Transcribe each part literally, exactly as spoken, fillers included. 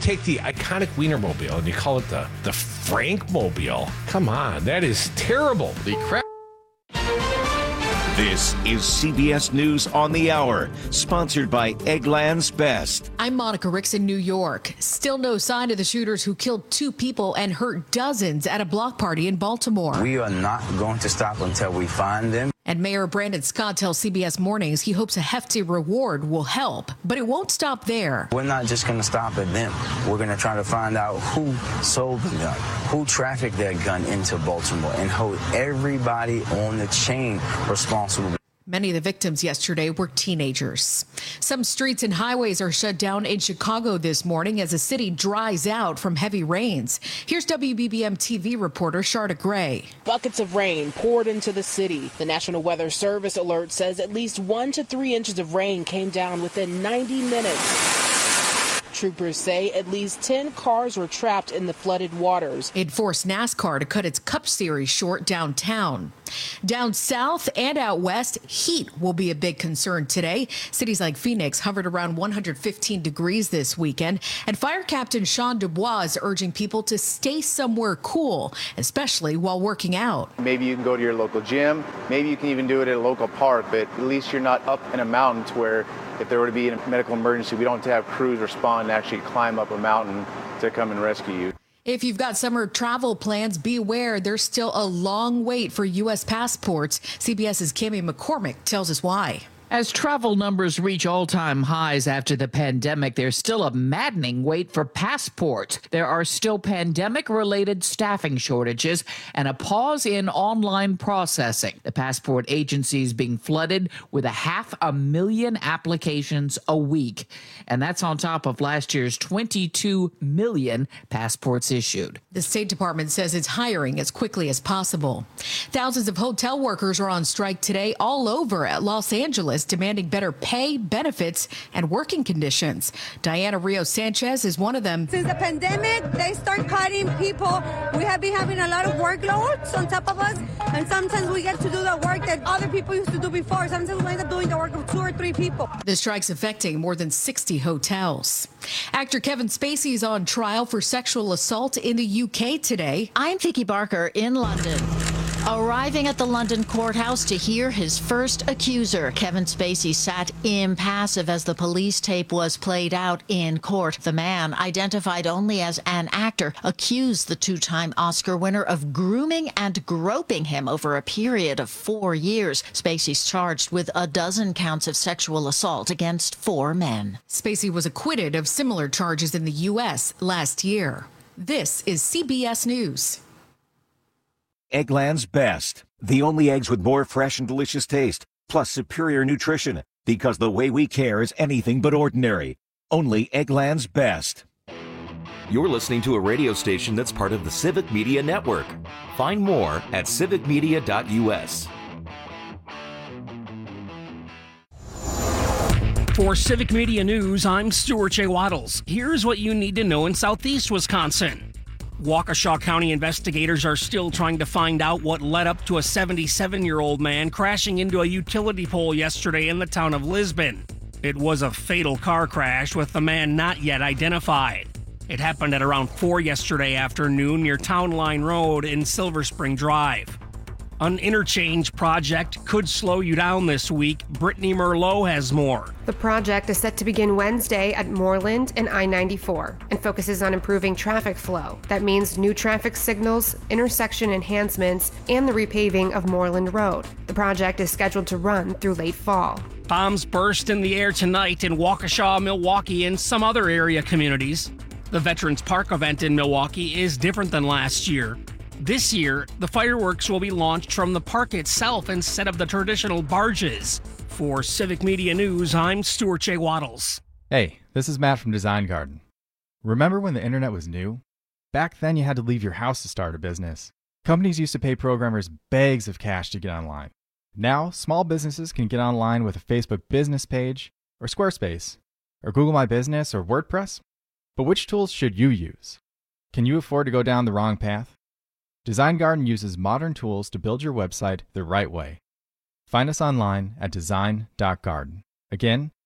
take the iconic Wienermobile and you call it the, the Frankmobile. Come on, that is terrible. The crap. This is C B S News on the Hour, sponsored by Eggland's Best. I'm Monica Ricks in New York. Still no sign of the shooters who killed two people and hurt dozens at a block party in Baltimore. We are not going to stop until we find them. And Mayor Brandon Scott tells C B S Mornings he hopes a hefty reward will help, but it won't stop there. We're not just going to stop at them. We're going to try to find out who sold the gun, who trafficked that gun into Baltimore, and hold everybody on the chain responsible. Many of the victims yesterday were teenagers. Some streets and highways are shut down in Chicago this morning as the city dries out from heavy rains. Here's W B B M T V reporter Sharda Gray. Buckets of rain poured into the city. The National Weather Service alert says at least one to three inches of rain came down within ninety minutes. Troopers say at least ten cars were trapped in the flooded waters. It forced NASCAR to cut its Cup Series short downtown. Down south and out west, heat will be a big concern today. Cities like Phoenix hovered around one hundred fifteen degrees this weekend. And Fire Captain Sean Dubois is urging people to stay somewhere cool, especially while working out. Maybe you can go to your local gym. Maybe you can even do it at a local park, but at least you're not up in a mountain to where if there were to be a medical emergency, we don't have to have crews respond and actually climb up a mountain to come and rescue you. If you've got summer travel plans, be aware there's still a long wait for U S passports. CBS's Cami McCormick tells us why. As travel numbers reach all-time highs after the pandemic, there's still a maddening wait for passports. There are still pandemic-related staffing shortages and a pause in online processing. The passport agency is being flooded with a half a million applications a week. And that's on top of last year's twenty-two million passports issued. The State Department says it's hiring as quickly as possible. Thousands of hotel workers are on strike today all over at Los Angeles, demanding better pay, benefits, and working conditions. Diana Rios Sanchez is one of them. Since the pandemic, they start cutting people. We have been having a lot of workloads on top of us, and sometimes we get to do the work that other people used to do before. Sometimes we end up doing the work of two or three people. The strike's affecting more than sixty hotels. Actor Kevin Spacey is on trial for sexual assault in the U K today. I'm Vicky Barker in London. Arriving at the London courthouse to hear his first accuser, Kevin Spacey sat impassive as the police tape was played out in court. The man, identified only as an actor, accused the two-time Oscar winner of grooming and groping him over a period of four years. Spacey's charged with a dozen counts of sexual assault against four men. Spacey was acquitted of similar charges in the U S last year. This is C B S News. Eggland's Best. The only eggs with more fresh and delicious taste, plus superior nutrition. Because the way we care is anything but ordinary. Only Eggland's Best. You're listening to a radio station that's part of the Civic Media Network. Find more at civic media dot U S. For Civic Media News, I'm Stuart J. Waddles. Here's what you need to know in southeast Wisconsin. Waukesha County investigators are still trying to find out what led up to a seventy-seven-year-old man crashing into a utility pole yesterday in the town of Lisbon. It was a fatal car crash with the man not yet identified. It happened at around four yesterday afternoon near Town Line Road in Silver Spring Drive. An interchange project could slow you down this week. Brittany Merlot has more. The project is set to begin Wednesday at Moreland and I ninety-four and focuses on improving traffic flow. That means new traffic signals, intersection enhancements, and the repaving of Moreland Road. The project is scheduled to run through late fall. Bombs burst in the air tonight in Waukesha, Milwaukee, and some other area communities. The Veterans Park event in Milwaukee is different than last year. This year, the fireworks will be launched from the park itself instead of the traditional barges. For Civic Media News, I'm Stuart J. Waddles. Hey, this is Matt from Design Garden. Remember when the internet was new? Back then you had to leave your house to start a business. Companies used to pay programmers bags of cash to get online. Now, small businesses can get online with a Facebook business page, or Squarespace, or Google My Business, or WordPress. But which tools should you use? Can you afford to go down the wrong path? Design Garden uses modern tools to build your website the right way. Find us online at design dot garden. Again,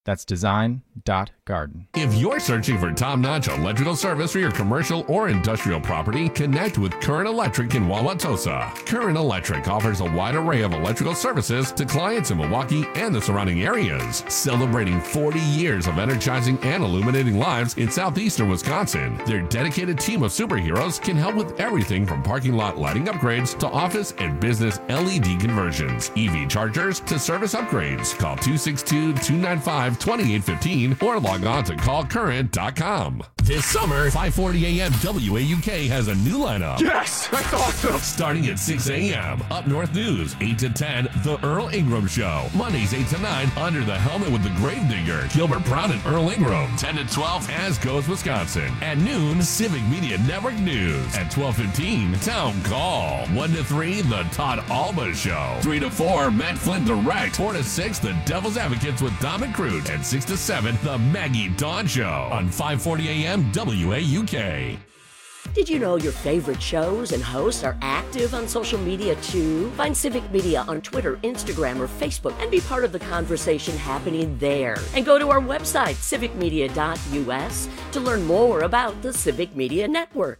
That's design dot garden. If you're searching for top-notch electrical service for your commercial or industrial property, connect with Current Electric in Wauwatosa. Current Electric offers a wide array of electrical services to clients in Milwaukee and the surrounding areas, celebrating forty years of energizing and illuminating lives in southeastern Wisconsin. Their dedicated team of superheroes can help with everything from parking lot lighting upgrades to office and business L E D conversions, E V chargers to service upgrades. Call two six two, two nine five, two eight one five or log on to call current dot com. This summer, five forty a.m. W A U K has a new lineup. Yes, that's awesome. Starting at six a.m. Up North News, eight to ten, The Earl Ingram Show. Mondays, eight to nine, Under the Helmet with the Gravedigger, Gilbert Brown and Earl Ingram. ten to twelve, As Goes Wisconsin. At noon, Civic Media Network News. At twelve fifteen, Town Call. one to three, The Todd Alba Show. three to four, Matt Flynn Direct. four to six, The Devil's Advocates with Dom and Crude. And six to seven, The Maggie Dawn Show. On five forty a.m. W A U K. Did you know your favorite shows and hosts are active on social media too? Find Civic Media on Twitter, Instagram, or Facebook and be part of the conversation happening there. And go to our website, civic media dot u s, to learn more about the Civic Media Network.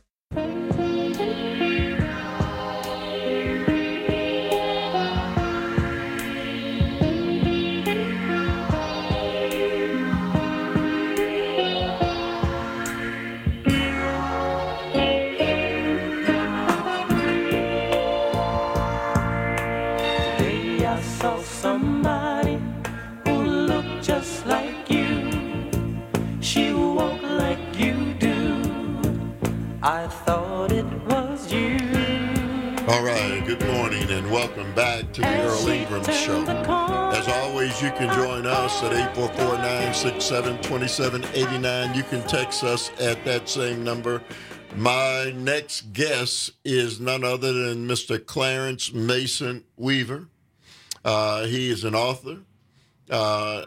Somebody who looked just like you. She walked like you do. I thought it was you. All right, good morning and welcome back to the Earl Ingram Show. As always, you can join us at eight four four, nine six seven, two seven eight nine. You can text us at that same number. My next guest is none other than Mister Clarence Mason Weaver. Uh, he is an author, uh,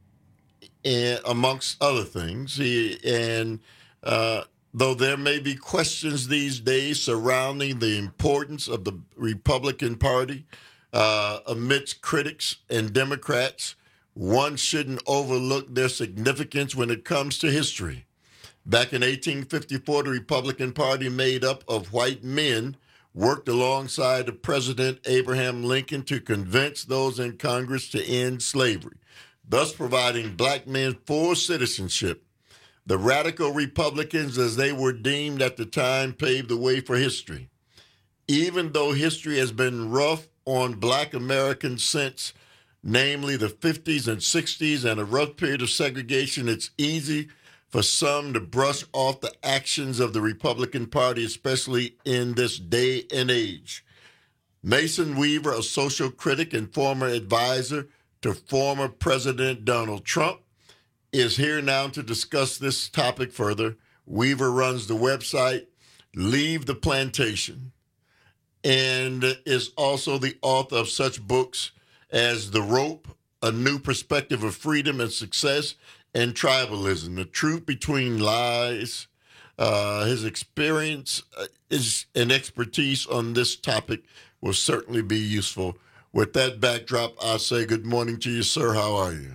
and amongst other things. He and uh, though there may be questions these days surrounding the importance of the Republican Party uh, amidst critics and Democrats, one shouldn't overlook their significance when it comes to history. Back in eighteen fifty-four, the Republican Party, made up of white men, worked alongside the President Abraham Lincoln to convince those in Congress to end slavery, thus providing black men full citizenship. The radical Republicans, as they were deemed at the time, paved the way for history. Even though history has been rough on black Americans since, namely the fifties and sixties and a rough period of segregation, it's easy for some to brush off the actions of the Republican Party, especially in this day and age. Mason Weaver, a social critic and former advisor to former President Donald Trump, is here now to discuss this topic further. Weaver runs the website Leave the Plantation and is also the author of such books as The Rope, A New Perspective of Freedom and Success, and Tribalism, The Truth Between Lies. Uh, his experience uh, is and expertise on this topic will certainly be useful. With that backdrop, I say good morning to you, sir. How are you?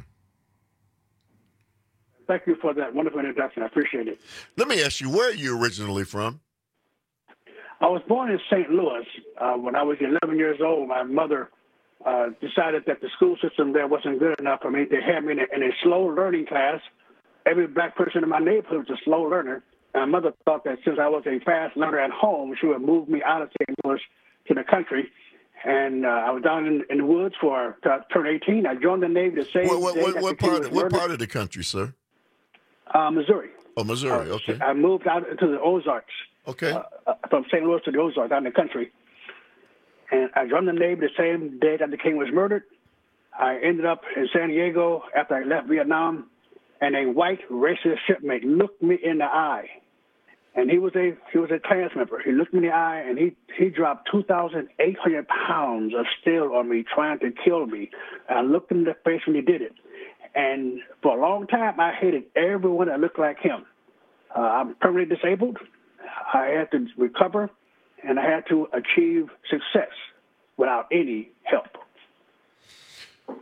Thank you for that wonderful introduction. I appreciate it. Let me ask you, where are you originally from? I was born in Saint Louis. Uh, when I was eleven years old, my mother Uh, decided that the school system there wasn't good enough for me. They had me in a, in a slow learning class. Every black person in my neighborhood was a slow learner. And my mother thought that since I was a fast learner at home, she would move me out of Saint Louis to the country. And uh, I was down in, in the woods for uh, turn eighteen. I joined the Navy the same what, what, day. What, what, part, what murdered. part of the country, sir? Uh, Missouri. Oh, Missouri, uh, okay. I moved out into the Ozarks. Okay. Uh, from Saint Louis to the Ozarks, out in the country. And I joined the Navy the same day that the king was murdered. I ended up in San Diego after I left Vietnam, and a white racist shipmate looked me in the eye. And he was a he was a class member. He looked me in the eye, and he, he dropped two thousand eight hundred pounds of steel on me, trying to kill me. I looked him in the face when he did it. And for a long time, I hated everyone that looked like him. Uh, I'm permanently disabled. I had to recover, and I had to achieve success without any help.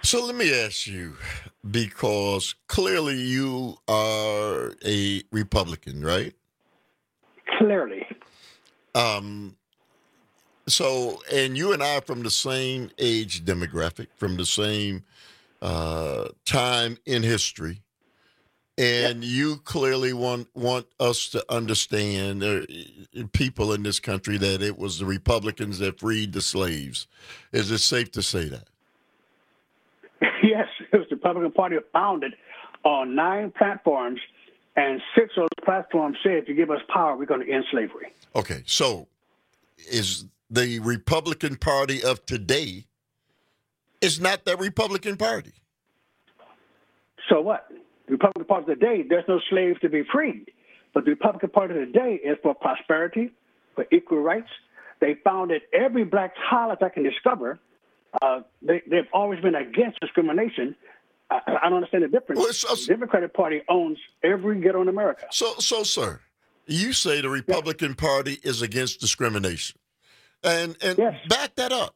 So let me ask you, because clearly you are a Republican, right? Clearly. Um. So, and you and I are from the same age demographic, from the same uh, time in history. And you clearly want want us to understand, uh, people in this country, that it was the Republicans that freed the slaves. Is it safe to say that? Yes, it was the Republican Party founded on nine platforms, and six of those platforms said, if you give us power, we're going to end slavery. Okay, so is the Republican Party of today is not the Republican Party? So what? The Republican Party of today, there's no slaves to be freed. But the Republican Party of today is for prosperity, for equal rights. They founded every black college I can discover. Uh, they, they've always been against discrimination. I, I don't understand the difference. Well, so, the Democratic Party owns every ghetto in America. So, so, sir, you say the Republican yes. Party is against discrimination. And, and yes. back that up.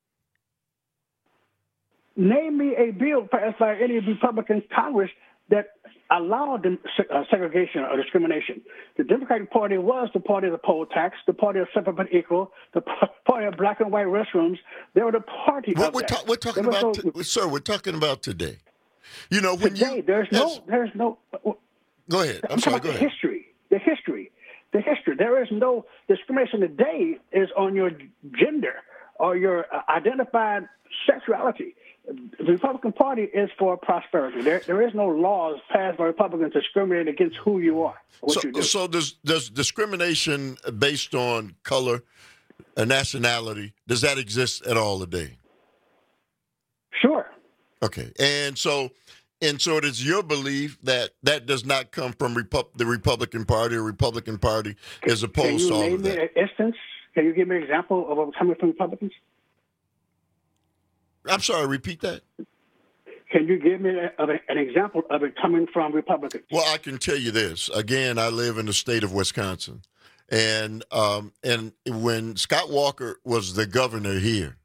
Name me a bill passed by any Republican Congress that allowed the, uh, segregation or discrimination. The Democratic Party was the party of the poll tax, the party of separate but equal, the party of black and white restrooms. They were the party what of we're, that. ta- we're talking about, no, t- sir, we're talking about today. You know, when today, you... There's yes. no, there's no... Go ahead. I'm, I'm sorry, talking go about ahead. The history, the history, the history. There is no discrimination today is on your gender or your uh, identified sexuality. The Republican Party is for prosperity. There, there is no laws passed by Republicans discriminating against who you are. What so, you do. so does does discrimination based on color, uh, nationality, does that exist at all today? Sure. Okay, and so and so it is your belief that that does not come from Repu- the Republican Party or Republican Party is opposed to all of Can you that. name me an instance? Can you give me an example of what's coming from Republicans? I'm sorry, repeat that. Can you give me a, of a, an example of it coming from Republicans? Well, I can tell you this. Again, I live in the state of Wisconsin. And um, and when Scott Walker was the governor here,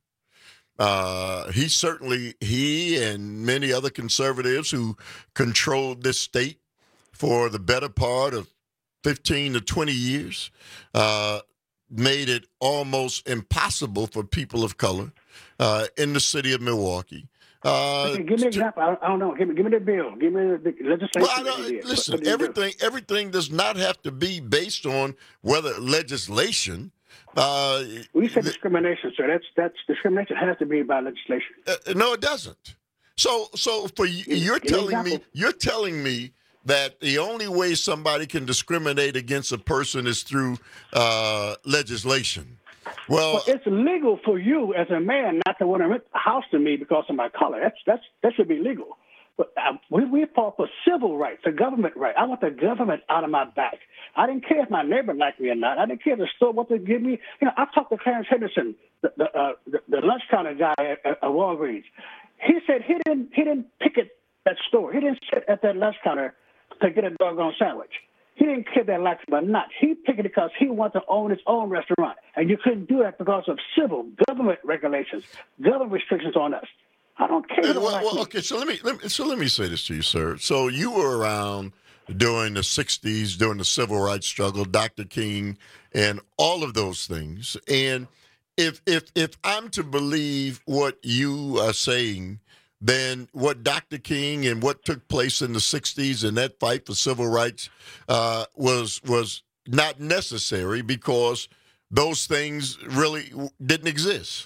uh, he certainly, he and many other conservatives who controlled this state for the better part of fifteen to twenty years, uh, made it almost impossible for people of color uh, in the city of Milwaukee. Uh, okay, give me an example. I, I don't know. Give me, give me the bill. Give me the legislation. Well, I don't, listen, what, what everything do? everything does not have to be based on whether legislation. Uh, we said discrimination, sir. That's that's discrimination has to be by legislation. Uh, no, it doesn't. So, so for you, you're give telling me you're telling me that the only way somebody can discriminate against a person is through uh, legislation. Well, well, it's legal for you as a man not to want to rent a house to me because of my color. That's that's that should be legal. But uh, we we fought for civil rights, a government right. I want the government out of my back. I didn't care if my neighbor liked me or not. I didn't care if the store what they give me. You know, I talked to Clarence Henderson, the the, uh, the, the lunch counter guy at, at Walgreens. He said he didn't he didn't picket that store. He didn't sit at that lunch counter to get a doggone sandwich. He didn't care that liked him or not. He picked it because he wanted to own his own restaurant. And you couldn't do that because of civil government regulations, government restrictions on us. I don't care. Well, well, okay, so let me, let me so let me say this to you, sir. So you were around during the sixties, during the civil rights struggle, Doctor King, and all of those things. And if if if I'm to believe what you are saying, then what Doctor King and what took place in the sixties and that fight for civil rights uh, was was not necessary because those things really didn't exist.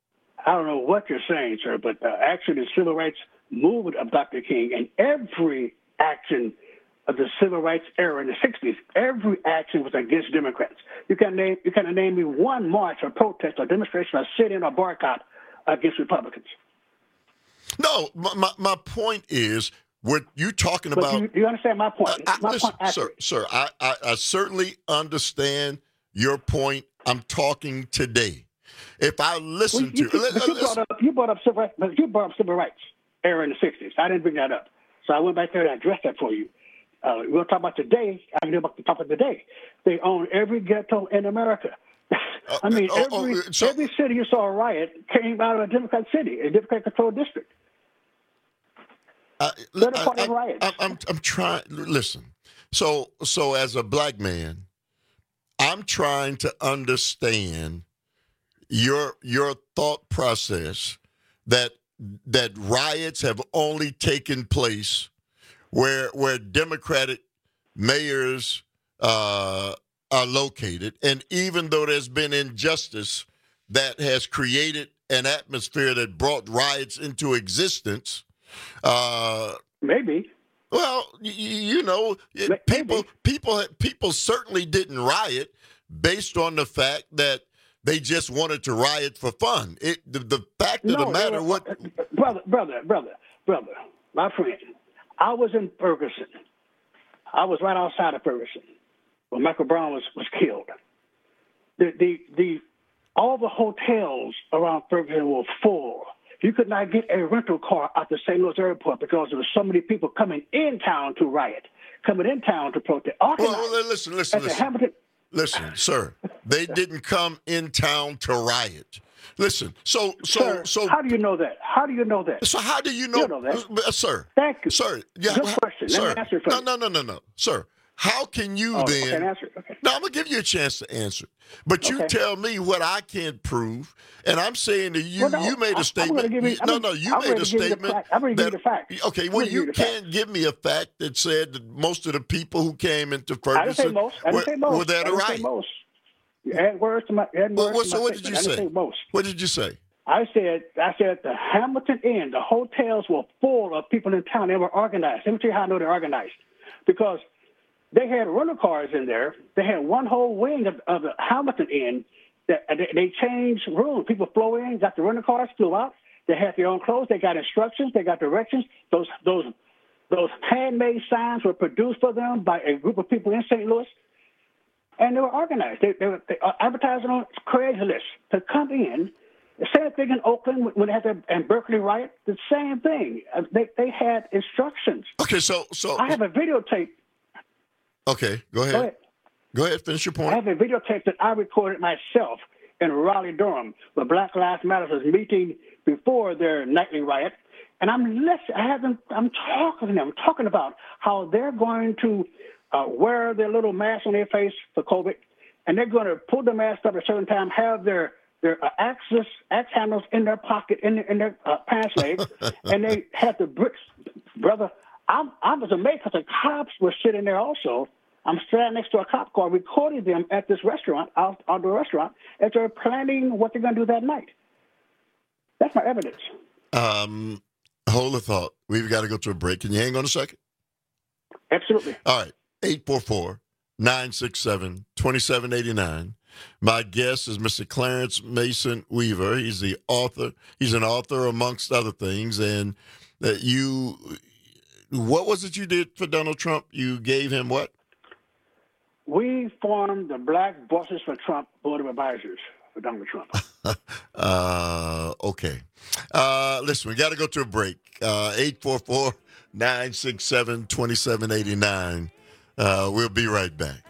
I don't know what you're saying, sir, but uh, actually the civil rights movement of Doctor King and every action of the civil rights era in the sixties, every action was against Democrats. You can name you can name me one march or protest or demonstration or sit-in or boycott against Republicans. No, my, my, my point is, what you talking but about... Do you, you understand my point? I, I, my listen, point sir, sir I, I, I certainly understand your point. I'm talking today. If I listen well, you, to... You, let, you, listen. brought up, you, brought up civil rights, you brought up civil rights era in the sixties. I didn't bring that up. So I went back there and addressed that for you. Uh, we're going to talk about today. I can do about the top of the day. They own every ghetto in America. I mean, oh, every oh, so, every city you saw a riot came out of a Democrat city, a Democrat-controlled district. I, They're the I, part of I, riots. I, I'm, I'm trying. Listen. So, so as a black man, I'm trying to understand your your thought process that that riots have only taken place where where Democratic mayors uh, are located, and even though there's been injustice that has created an atmosphere that brought riots into existence. Uh, Maybe. Well, you, you know, it, people people people certainly didn't riot based on the fact that they just wanted to riot for fun. It the, the fact of No, the matter, were, what brother, brother, brother, brother, my friend. I was in Ferguson. I was right outside of Ferguson when Michael Brown was, was killed. The the the all the hotels around Ferguson were full. You could not get a rental car at the Saint Louis airport because there were so many people coming in town to riot, coming in town to protest. Well, well, listen, listen, listen. Hamilton- Listen, sir. They didn't come in town to riot. Listen, so so sir, so. How do you know that? How do you know that? So how do you know, you know that, uh, sir? Thank you, sir. Yeah, good question. Sir, Let me answer for no, you. no, no, no, no, sir. How can you Oh, then? okay, answer. Okay. No, I'm gonna give you a chance to answer. But you Okay. tell me what I can't prove, and I'm saying to you, Well, no, you made I- a statement. I'm gonna give you- you- I'm no, gonna- no, you I'm made gonna a give you the statement. fact. I'm gonna give you that- the fact. Okay, I'm well, gonna give you you the can't give me a fact that said that most of the people who came into I didn't say Ferguson most. I didn't were, say most. were there I to didn't say riot. most. You add words to my. Add Well, words what- to so my what did you statement. I say? didn't say most. What did you say? I said, I said the Hamilton Inn, the hotels were full of people in town. They were organized. Let me tell you how I know they're organized. Because they had rental cars in there. They had one whole wing of, of the Hamilton Inn. That they, they changed rooms. People flow in, got the rental cars, flew out. They had their own clothes. They got instructions. They got directions. Those those those handmade signs were produced for them by a group of people in Saint Louis. And they were organized. They, they were they are advertising on Craigslist to come in. The same thing in Oakland when they had the and Berkeley riot. The same thing. Uh, They they had instructions. Okay, so so I have a videotape. okay, go ahead. Go ahead. Go ahead, finish your I point. have a videotape that I recorded myself in Raleigh, Durham, where Black Lives Matter was meeting before their nightly riot. And I'm listening. I haven't. I'm talking to them. I'm talking about how they're going to uh, wear their little mask on their face for COVID, and they're going to pull the mask up at a certain time, have their their uh, axes, axe handles in their pocket, in their, in their uh, pants legs, and they had the bricks. Brother, I, I was amazed because the cops were sitting there also. I'm standing next to a cop car recording them at this restaurant, out, outdoor restaurant, as they're planning what they're going to do that night. That's my evidence. Um, hold the thought. We've got to go to a break. Can you hang on a second? Absolutely. All right. eight four four, nine six seven, two seven eight nine. My guest is Mister Clarence Mason Weaver. He's the author. He's an author amongst other things. And that you, what was it you did for Donald Trump? You gave him what? We formed the Black Voices for Trump Board of Advisors for Donald Trump. uh, okay. Uh, listen, we got to go to a break. Uh, eight four four, nine six seven, two seven eight nine. Uh, we'll be right back.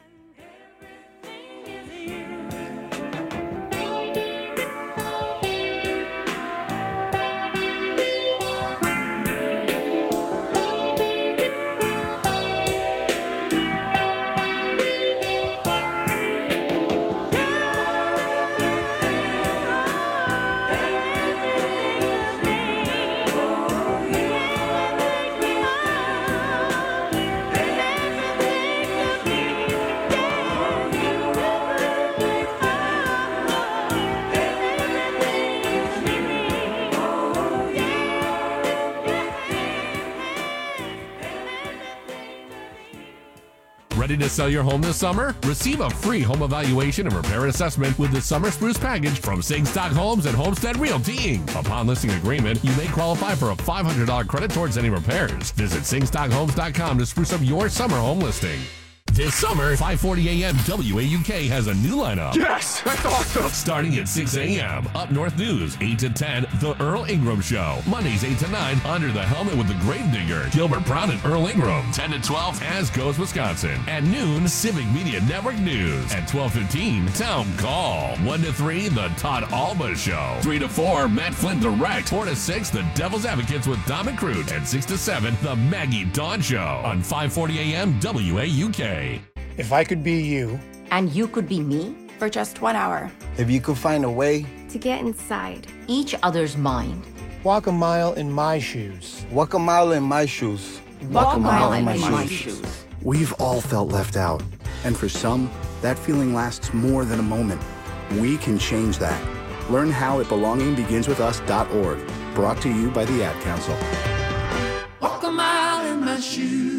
Ready to sell your home this summer? Receive a free home evaluation and repair assessment with the Summer Spruce Package from Singstock Homes and Homestead Realty Incorporated. Upon listing agreement, you may qualify for a five hundred dollars credit towards any repairs. Visit singstock homes dot com to spruce up your summer home listing. This summer, five forty a.m. W A U K has a new lineup. Yes, that's awesome. Starting at six a.m. Up North News, eight to ten, The Earl Ingram Show. Mondays, eight to nine, Under the Helmet with the Gravedigger. Gilbert Brown and Earl Ingram. ten to twelve, As Goes Wisconsin. At noon, Civic Media Network News. At twelve fifteen, Town Call. one to three, The Todd Alba Show. three to four, Matt Flynn Direct. four to six, The Devil's Advocates with Dom and Crute. And six to seven, The Maggie Dawn Show. On five forty a.m. W A U K. If I could be you. And you could be me for just one hour. If you could find a way. To get inside each other's mind. Walk a mile in my shoes. Walk a mile in my shoes. Walk, Walk a mile, mile in my, in my shoes. shoes. We've all felt left out. And for some, that feeling lasts more than a moment. We can change that. Learn how at belonging begins with us dot org. Brought to you by the Ad Council. Walk a mile in my shoes.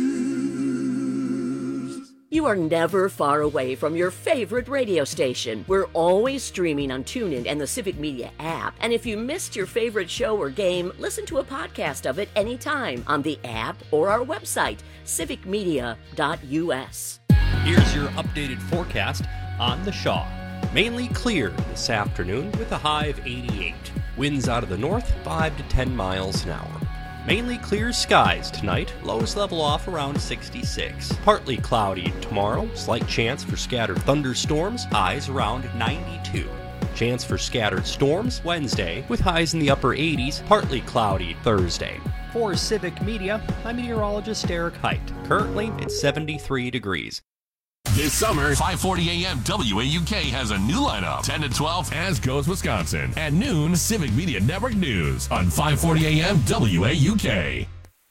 You are never far away from your favorite radio station. We're always streaming on TuneIn and the Civic Media app. And if you missed your favorite show or game, listen to a podcast of it anytime on the app or our website, civic media dot u s. Here's your updated forecast on the Shaw. Mainly clear this afternoon with a high of eighty-eight. Winds out of the north, five to ten miles an hour. Mainly clear skies tonight, lows level off around sixty-six. Partly cloudy tomorrow, slight chance for scattered thunderstorms, highs around ninety-two. Chance for scattered storms Wednesday, with highs in the upper eighties, partly cloudy Thursday. For Civic Media, I'm meteorologist Eric Height. Currently, it's seventy-three degrees. This summer, five forty a.m. W A U K has a new lineup. ten to twelve, As Goes Wisconsin. At noon, Civic Media Network News on five forty a.m. W A U K.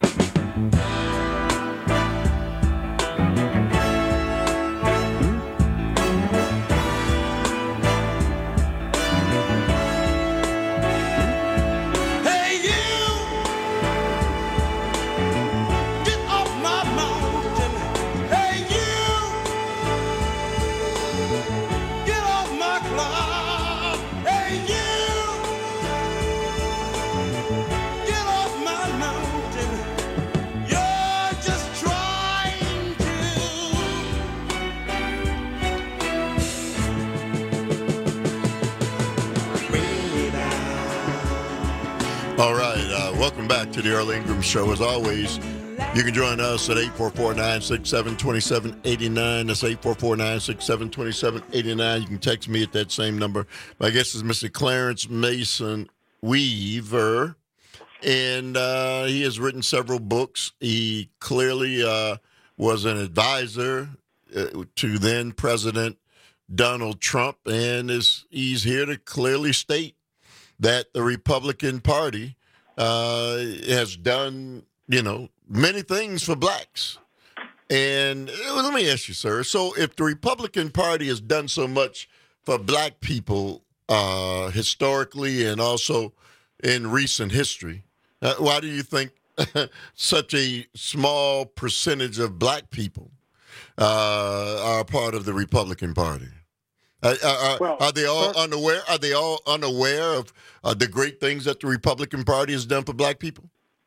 All right, uh, welcome back to the Earl Ingram Show. As always, you can join us at eight four four, nine six seven, two seven eight nine. That's eight four four, nine six seven, two seven eight nine. You can text me at that same number. My guest is Mister Clarence Mason Weaver, and uh, he has written several books. He clearly uh, was an advisor uh, to then President Donald Trump, and is he's here to clearly state that the Republican Party uh, has done, you know, many things for blacks. And uh, let me ask you, sir, so if the Republican Party has done so much for black people uh, historically and also in recent history, uh, why do you think such a small percentage of black people uh, are part of the Republican Party? Uh, are, well, are they all sir, unaware? Are they all unaware of uh, the great things that the Republican Party has done for black people?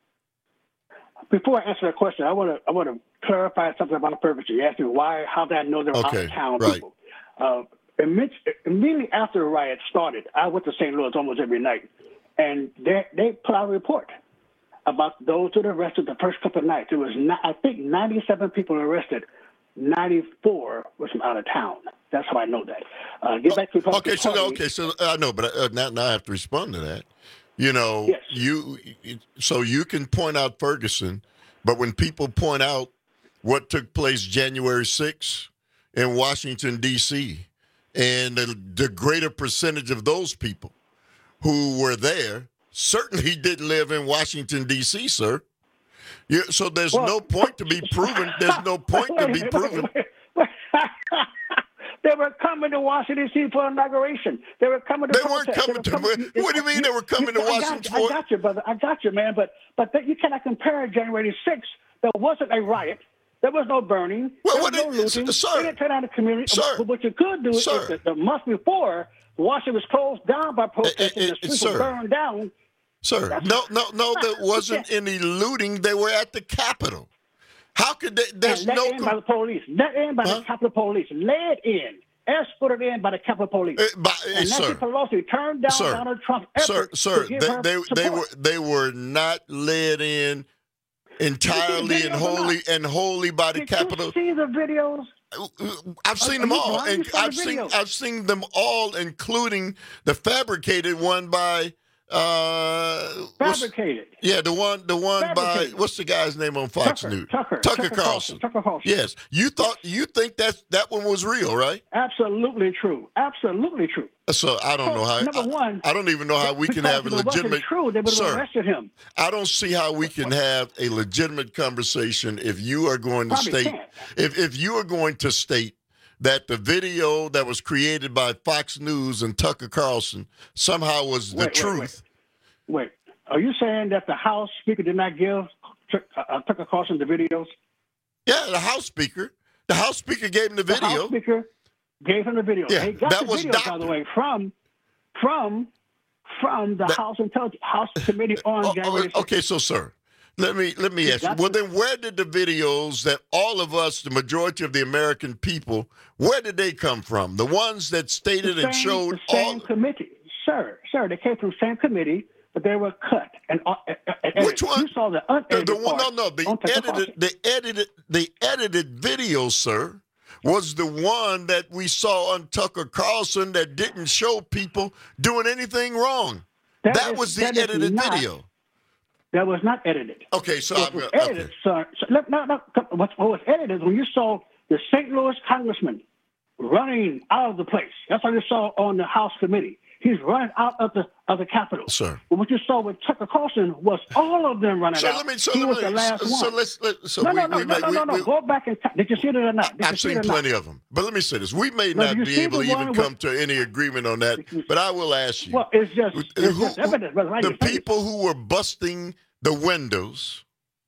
Before I answer that question, I want to I want to clarify something about Ferguson. You asked me why, how did I know they were Okay, out of town right. people? Uh, immediately after the riot started, I went to Saint Louis almost every night, and they they put out a report about those that were arrested the first couple of nights. There was not, I think ninety-seven people arrested. ninety-four was from out of town. That's how I know that. Uh, get back to the Okay, so Party. okay, so I know, but uh, now, now I have to respond to that. You know, Yes. you so you can point out Ferguson, but when people point out what took place January sixth in Washington, D C, and the, the greater percentage of those people who were there certainly didn't live in Washington, D C, sir. Yeah, so there's Well, no point to be proven. There's no point to be proven. They were coming to Washington, D C for inauguration. They were coming to They weren't protest. coming They were to. What do you mean they were coming to I got Washington you, for? I got you, brother. I got you, man. But but that, you cannot compare January sixth. There wasn't a riot. There was no burning. Well, there what was no did- looting. sir, They didn't turn out the community. sir, But what you could do sir. is that the month before, Washington was closed down by protesters. eh, the streets sir. were burned down. Sir, no, no, no, there wasn't any looting. They were at the Capitol. How could they? There's let no in by the police. Let in by huh? the Capitol Police. Led in. Escorted in by the Capitol Police. Uh, by, uh, and Nancy sir, Pelosi turned down sir, Donald Trump's sir, effort sir, to give they, her they, they were they were not led in entirely and wholly and wholly by the Did Capitol. You see the videos? I've seen Are, them are all, and I've the seen videos? I've seen them all, including the fabricated one by. Uh, fabricated. Yeah, the one, the one fabricated. by what's the guy's name on Fox Tucker, News? Tucker, Tucker, Tucker Carlson. Carlson. Tucker Carlson. Yes, you thought you think that that one was real, right? Absolutely true. Absolutely true. So I don't so, know how. Number I, one, I don't even know how we can have a legitimate. True, they would have arrested him. I don't see how we can have a legitimate conversation if you are going to Probably state can't. if if you are going to state that the video that was created by Fox News and Tucker Carlson somehow was the wait, truth. Wait, wait. wait, are you saying that the House Speaker did not give uh, Tucker Carlson the videos? Yeah, the House Speaker. The House Speaker gave him the video. The House Speaker gave him the video. Yeah, he got that the was video, by the way, from from from the that, House Intelligence House Committee on oh, January sixth. Okay, so sir, let me let me ask you. Well, then where did the videos that all of us, the majority of the American people, where did they come from? The ones that stated same, and showed the same all committee, sir, sir. They came from the same committee, but they were cut and, uh, and which one? You saw the unedited the, the one, part no, no, the on edited, the edited, the edited video, sir, was the one that we saw on Tucker Carlson that didn't show people doing anything wrong. That, that is, was the that edited not, video. That was not edited. Okay, so it I'm was okay. edited, sir. So, no, no, no, what was edited when you saw the Saint Louis congressman running out of the place. That's what you saw on the House committee. He's running out of the of the Capitol. Sir. But what you saw with Tucker Carlson was all of them running so out. Let me, so he let was me, the last so, one. So let's, let, so no, we, no, no, we, no, we, no, we, no, no. we, Go back and did you see it or not? Did I've you see seen it or plenty not? of them. But let me say this. We may No, not you be see able to the even one come with- to any agreement on that, but I will ask you. Well, it's just it's who, just evidence. Brother Randy. the people who were busting the windows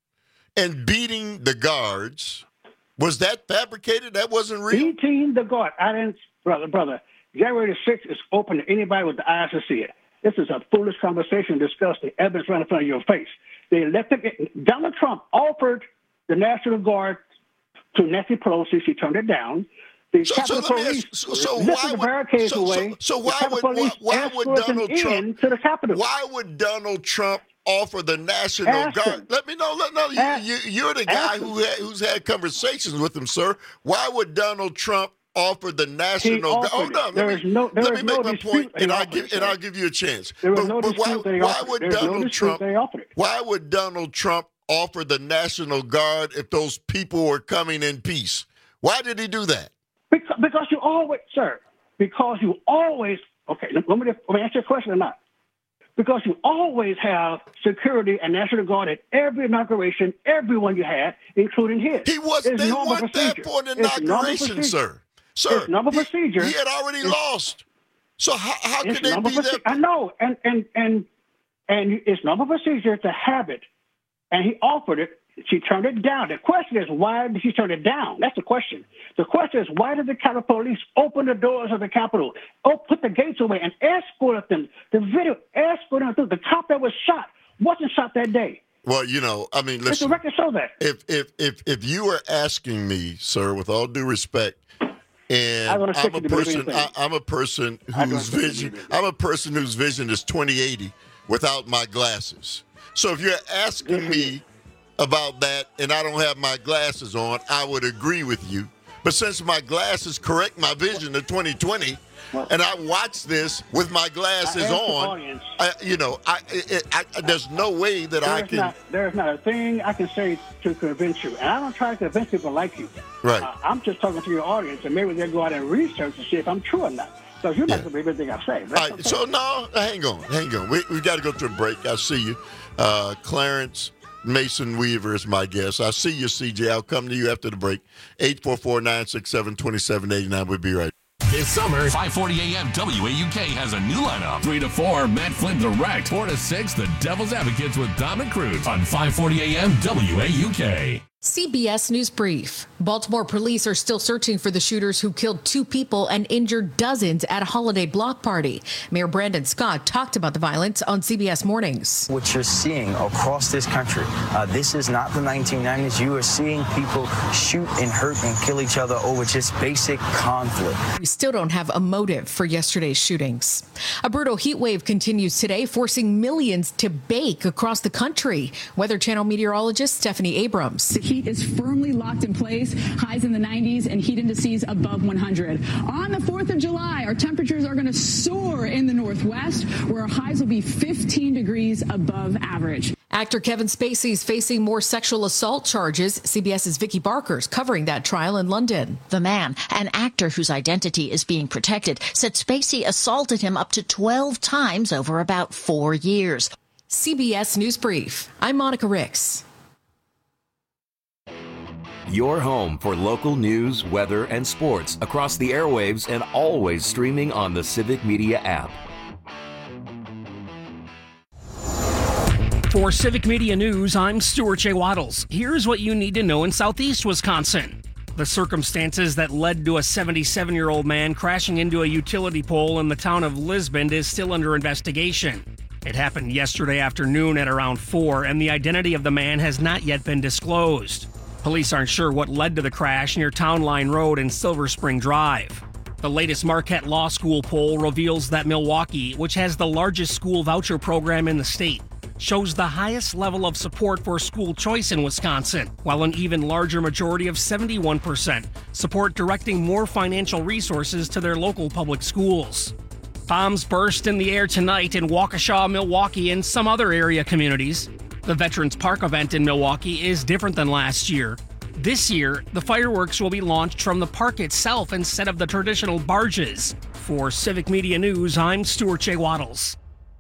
and beating the guards, was that fabricated? That wasn't real? Beating the guard. I didn't, brother, brother. January sixth is open to anybody with the eyes to see it. This is a foolish conversation to discuss the evidence right in front of your face. They elected it. Donald Trump offered the National Guard to Nancy Pelosi. She turned it down. The So, Capitol so let me Police ask, so, so lifted why the would, barricades so, away. so, so The why Capitol would, why, Police why would escorted Donald them Trump, in to the Capitol. why would Donald Trump offer the National Ask Guard? him. Let me know. Let, no, you, Ask- you, you're the guy ask who had, who's had conversations with him, sir. Why would Donald Trump offer the National Guard? offered Hold it. on, There let is me, no- there let is me make no my dispute point, they and I'll offered give it, and sir. I'll give you a chance. There was but, no but why, dispute they why offered it. would There's no Donald dispute Trump? they offered it. Why would Donald Trump offer the National Guard if those people were coming in peace? Why did he do that? Because, because you always, sir, because you always, okay, let me, let me answer your question or not. Because you always have security and National Guard at every inauguration, everyone you had, including his. He was. It's They normal weren't there procedure. for an It's normal inauguration, procedure. sir. Sir, It's normal he- procedure. He, had already It's- lost. So how, how It's could they normal be there? procedure. I know, and and and and it's normal procedure to have it, and he offered it. She turned it down. The question is, why did she turn it down? That's the question. The question is, why did the Capitol Police open the doors of the Capitol, oh, put the gates away, and escorted them? The video escorted them through. The cop that was shot wasn't shot that day. Well, you know, I mean, Let the listen. record show that. If if if if you are asking me, sir, with all due respect, and I don't expect I'm a you to believe person, anything. I, I'm a person I don't whose expect you to vision, believe I'm a person whose vision is twenty eighty without my glasses. So if you're asking me about that, and I don't have my glasses on, I would agree with you. But since my glasses correct my vision to twenty twenty, and I watch this with my glasses I asked the on, audience. I, you know, I, it, I, there's no way that I There's can. not, there's not a thing I can say to convince you. And I don't try to convince people like you. Right. Uh, I'm just talking to your audience, and maybe they'll go out and research to see if I'm true or not. So you're not Yeah. going to believe everything I say. All right, so no, hang on, hang on. We, we've got to go to a break. I see you. Uh, Clarence Mason Weaver is my guest. I see you, C J. I'll come to you after the break. eight four four, nine six seven, two seven eight nine. We'll be right back. This summer, five forty A M W A U K has a new lineup. three to four, Matt Flynn Direct. four to six, The Devil's Advocates with Dom and Cruz on five forty A M W A U K. C B S News Brief. Baltimore police are still searching for the shooters who killed two people and injured dozens at a holiday block party. Mayor Brandon Scott talked about the violence on C B S Mornings. What you're seeing across this country, uh, this is not the nineteen nineties. You are seeing people shoot and hurt and kill each other over just basic conflict. We still don't have a motive for yesterday's shootings. A brutal heat wave continues today, forcing millions to bake across the country. Weather Channel meteorologist Stephanie Abrams. The heat is firmly locked in place, highs in the nineties and heat indices above one hundred. On the fourth of July, our temperatures are going to soar in the Northwest, where our highs will be fifteen degrees above average. Actor Kevin Spacey is facing more sexual assault charges. CBS's Vicky Barker's covering that trial in London. The man, an actor whose identity is being protected, said Spacey assaulted him up to twelve times over about four years. C B S News Brief. I'm Monica Ricks. Your home for local news, weather, and sports across the airwaves and always streaming on the Civic Media app. For Civic Media News, I'm Stuart J. Waddles. Here's what you need to know in southeast Wisconsin. The circumstances that led to a seventy-seven-year-old man crashing into a utility pole in the town of Lisbon is still under investigation. It happened yesterday afternoon at around four, and the identity of the man has not yet been disclosed. Police aren't sure what led to the crash near Town Line Road and Silver Spring Drive. The latest Marquette Law School poll reveals that Milwaukee, which has the largest school voucher program in the state, shows the highest level of support for school choice in Wisconsin, while an even larger majority of seventy-one percent support directing more financial resources to their local public schools. Bombs burst in the air tonight in Waukesha, Milwaukee, and some other area communities. The Veterans Park event in Milwaukee is different than last year. This year, the fireworks will be launched from the park itself instead of the traditional barges. For Civic Media News, I'm Stuart J. Waddles.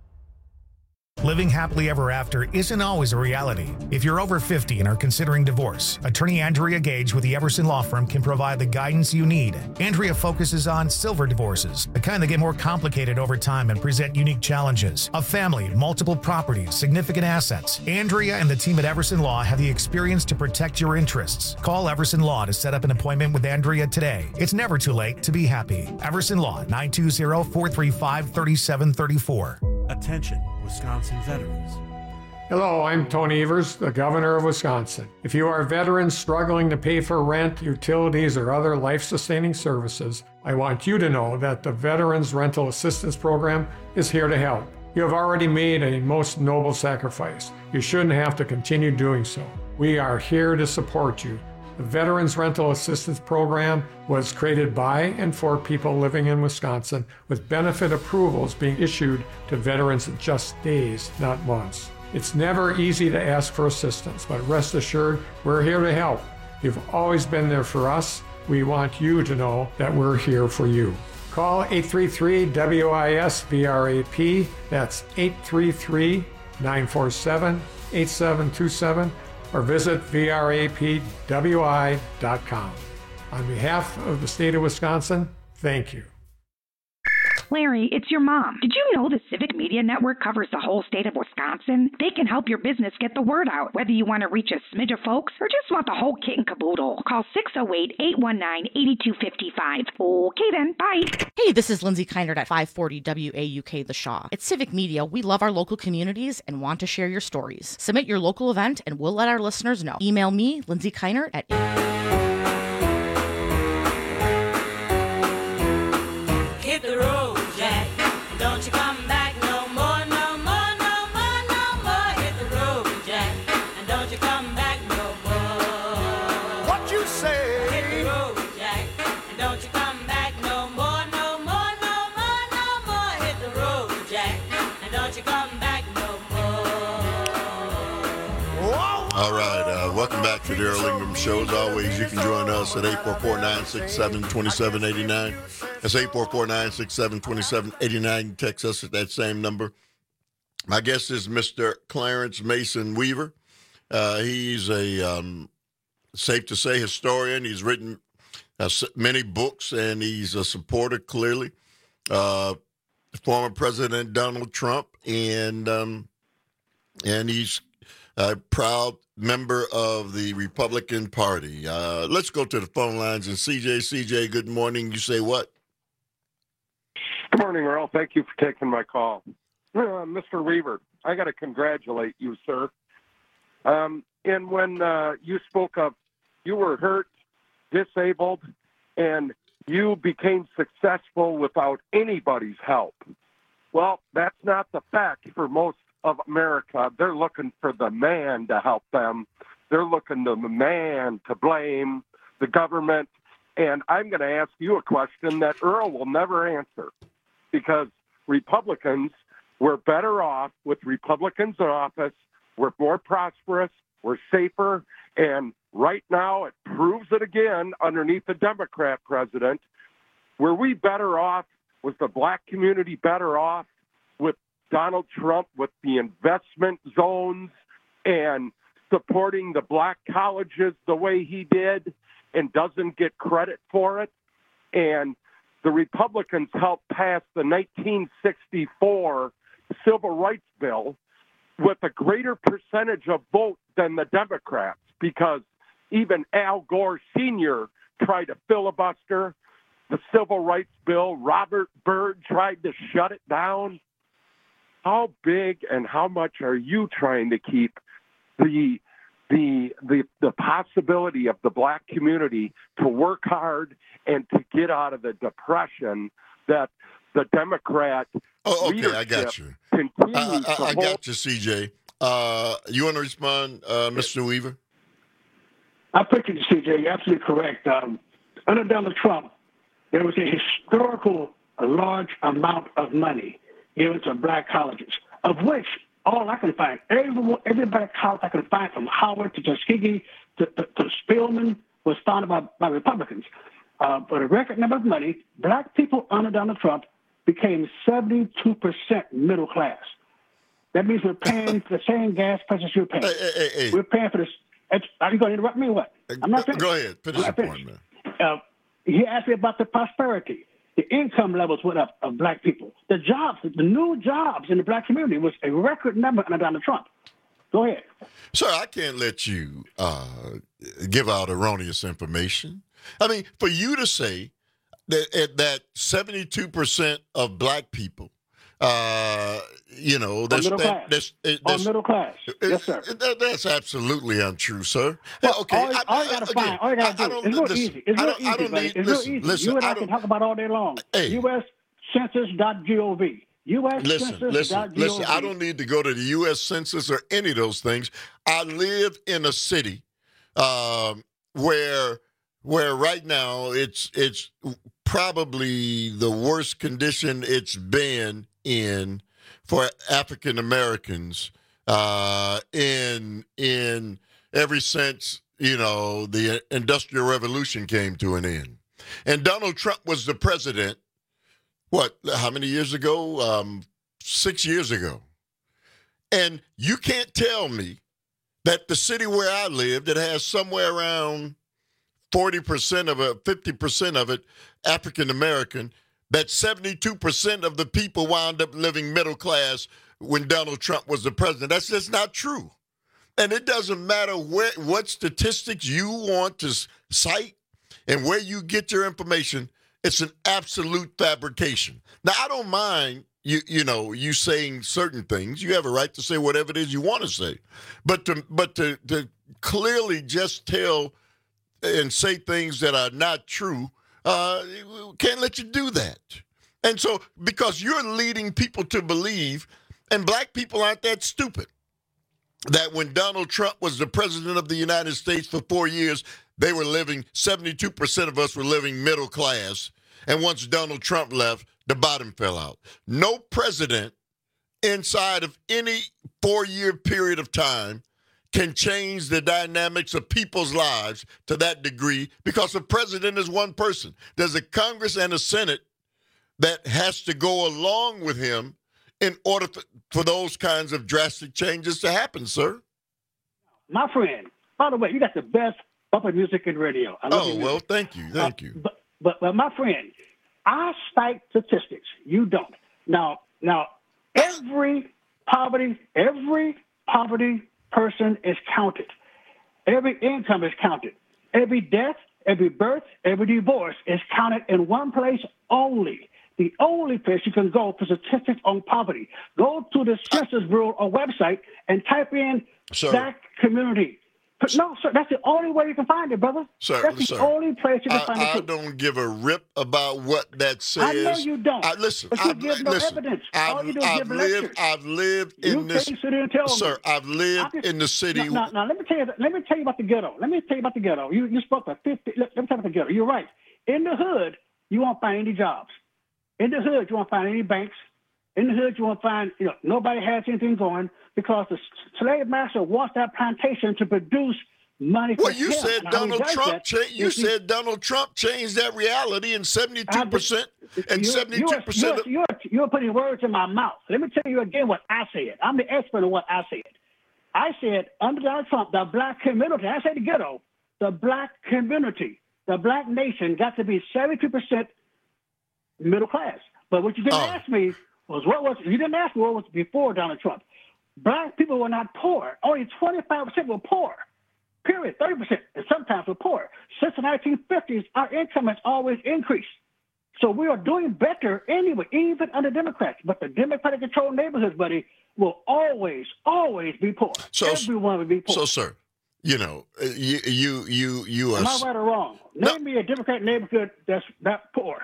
Living happily ever after isn't always a reality. If you're over fifty and are considering divorce, attorney Andrea Gage with the Everson Law Firm can provide the guidance you need. Andrea focuses on silver divorces, the kind that get more complicated over time and present unique challenges. A family, multiple properties, significant assets. Andrea and the team at Everson Law have the experience to protect your interests. Call Everson Law to set up an appointment with Andrea today. It's never too late to be happy. Everson Law, nine two zero, four three five, three seven three four. Attention, Wisconsin veterans. Hello, I'm Tony Evers, the Governor of Wisconsin. If you are veterans struggling to pay for rent, utilities, or other life-sustaining services, I want you to know that the Veterans Rental Assistance Program is here to help. You have already made a most noble sacrifice. You shouldn't have to continue doing so. We are here to support you. The Veterans Rental Assistance Program was created by and for people living in Wisconsin, with benefit approvals being issued to veterans in just days, not months. It's never easy to ask for assistance, but rest assured, we're here to help. You've always been there for us. We want you to know that we're here for you. Call eight three three W I S V R A P. That's eight three three, nine four seven, eight seven two seven. or visit V R A P W I dot com. On behalf of the state of Wisconsin, thank you. Larry, it's your mom. Did you know the Civic Media Network covers the whole state of Wisconsin? They can help your business get the word out, whether you want to reach a smidge of folks or just want the whole kit and caboodle. Call six oh eight, eight one nine, eight two five five. Okay then, bye. Hey, this is Lindsay Keinert at five forty W A U K The Shaw. At Civic Media, we love our local communities and want to share your stories. Submit your local event and we'll let our listeners know. Email me, Lindsay Keinert, at Hit the road, Jack. Don't you come back no more, no more, no more, no more. Hit the road, Jack. And don't you come back no more. What you say? Hit the road, Jack. And don't you come back no more, no more, no more, no more. Hit the road, Jack. And don't you come back no more. All right, uh, welcome back to the Earl Ingram Show. As always, you can join us at eight four four, nine six seven, two seven eight nine. That's eight four four, nine six seven, two seven eight nine. You can text us at that same number. My guest is Mister Clarence Mason Weaver. Uh, he's a, um, safe to say, historian. He's written uh, many books, and he's a supporter, clearly, uh, former President Donald Trump, and um, and he's uh, proud member of the Republican Party. Uh, let's go to the phone lines. And C J, C J, good morning. You say what? Good morning, Earl. Thank you for taking my call. Uh, Mister Weaver, I got to congratulate you, sir. Um, and when uh, you spoke of you were hurt, disabled, and you became successful without anybody's help. Well, that's not the fact for most of America. They're looking for the man to help them. They're looking to the man to blame the government. And I'm going to ask you a question that Earl will never answer, because Republicans were better off with Republicans in office. We're more prosperous. We're safer. And right now it proves it again underneath the Democrat president. Were we better off? Was the black community better off with Donald Trump, with the investment zones and supporting the black colleges the way he did and doesn't get credit for it? And the Republicans helped pass the nineteen sixty-four Civil Rights Bill with a greater percentage of vote than the Democrats, because even Al Gore Senior tried to filibuster the Civil Rights Bill. Robert Byrd tried to shut it down. How big and how much are you trying to keep the the the the possibility of the black community to work hard and to get out of the depression that the Democrat Oh, okay, I got you. I, I, I got you, C J. Uh, you want to respond, uh, Mister Weaver? I appreciate you, C J. You're absolutely correct. Um, under Donald Trump, there was a historical, a large amount of money given to black colleges, of which all I can find, every, every black college I can find, from Howard to Tuskegee to, to, to Spelman, was founded by, by Republicans. Uh, for a record number of money, black people under Donald Trump became seventy-two percent middle class. That means we're paying for the same gas prices you're paying. Hey, hey, hey. We're paying for this. Are you going to interrupt me or what? I'm not finished. Go ahead. Finish your point, man. Uh, he asked me about the prosperity. The income levels went up of black people. The jobs, the new jobs in the black community was a record number under Donald Trump. Go ahead. Sir, I can't let you uh, give out erroneous information. I mean, for you to say that, that seventy-two percent of black people, uh, you know, that's, middle that, class. that's, that's, On middle class. Yes, sir. That, that's absolutely untrue, sir. Well, okay, all, I, all you got to find, all you got to do, it's real listen, easy. It's I real don't- I easy, don't buddy. need- It's listen, real easy. listen, you and I I, don't- can talk about all day long. Hey. U S census dot gov. U S Listen, census listen, dot gov. listen. I don't need to go to the U S Census or any of those things. I live in a city um, where where right now it's it's probably the worst condition it's been in for African Americans uh, in in ever since, you know, the Industrial Revolution came to an end. And Donald Trump was the president. What, how many years ago? Um, six years ago. And you can't tell me that the city where I live, that has somewhere around forty percent of it, fifty percent of it African American, that seventy-two percent of the people wound up living middle class when Donald Trump was the president. That's just not true. And it doesn't matter where, what statistics you want to cite and where you get your information. It's an absolute fabrication. Now, I don't mind you, you know, you saying certain things. You have a right to say whatever it is you want to say, but to but to, to clearly just tell and say things that are not true, uh, can't let you do that. And so, because you're leading people to believe, and black people aren't that stupid, that when Donald Trump was the president of the United States for four years, they were living, seventy-two percent of us were living middle class. And once Donald Trump left, the bottom fell out. No president inside of any four-year period of time can change the dynamics of people's lives to that degree, because a president is one person. There's a Congress and a Senate that has to go along with him in order for, for those kinds of drastic changes to happen, sir. My friend, by the way, you got the best bumper music in radio. I love Oh, your well, music. thank you. Thank Uh, you. But, but, but my friend, I cite statistics. You don't. Now, now, every poverty, every poverty person is counted. Every income is counted. Every death, every birth, every divorce is counted in one place only. The only place you can go for statistics on poverty. Go to the Census Bureau or website and type in Sir. black community. But no, sir, that's the only way you can find it, brother. Sir, that's the sir, only place you can I, find I it. Too. don't give a rip about what that says. I know you don't. I, listen, but you I've, give no listen, evidence. I've, All you do is I've give lived. lectures. I've lived You in this. can't sit there and tell sir, me. I've lived just, in the city. Now, now, let me tell you. Let me tell you about the ghetto. Let me tell you about the ghetto. You you spoke for fifty. Let, let me tell you about the ghetto. You're right. In the hood, you won't find any jobs. In the hood, you won't find any banks. In the hood, you won't find, you know, nobody has anything going because the slave master wants that plantation to produce money for Well, you him. said And how he Donald does Trump. that Cha- you is he- said Donald Trump changed that reality, and seventy-two percent and You- seventy-two percent. You're, you're, you're, you're putting words in my mouth. Let me tell you again what I said. I'm the expert of what I said. I said under Donald Trump, the black community, I say the ghetto, the black community, the black nation got to be seventy-two percent middle class. But what you didn't Oh. ask me was what was, you didn't ask me what was before Donald Trump. Black people were not poor. Only twenty-five percent were poor. Period. thirty percent, and sometimes were poor. Since the nineteen fifties, our income has always increased. So we are doing better anyway, even under Democrats. But the Democratic-controlled neighborhoods, buddy, will always, always be poor. So, Everyone will be poor. So, sir, you know, uh, you you you you are. Am I right or wrong? Name me a Democrat neighborhood that's that poor.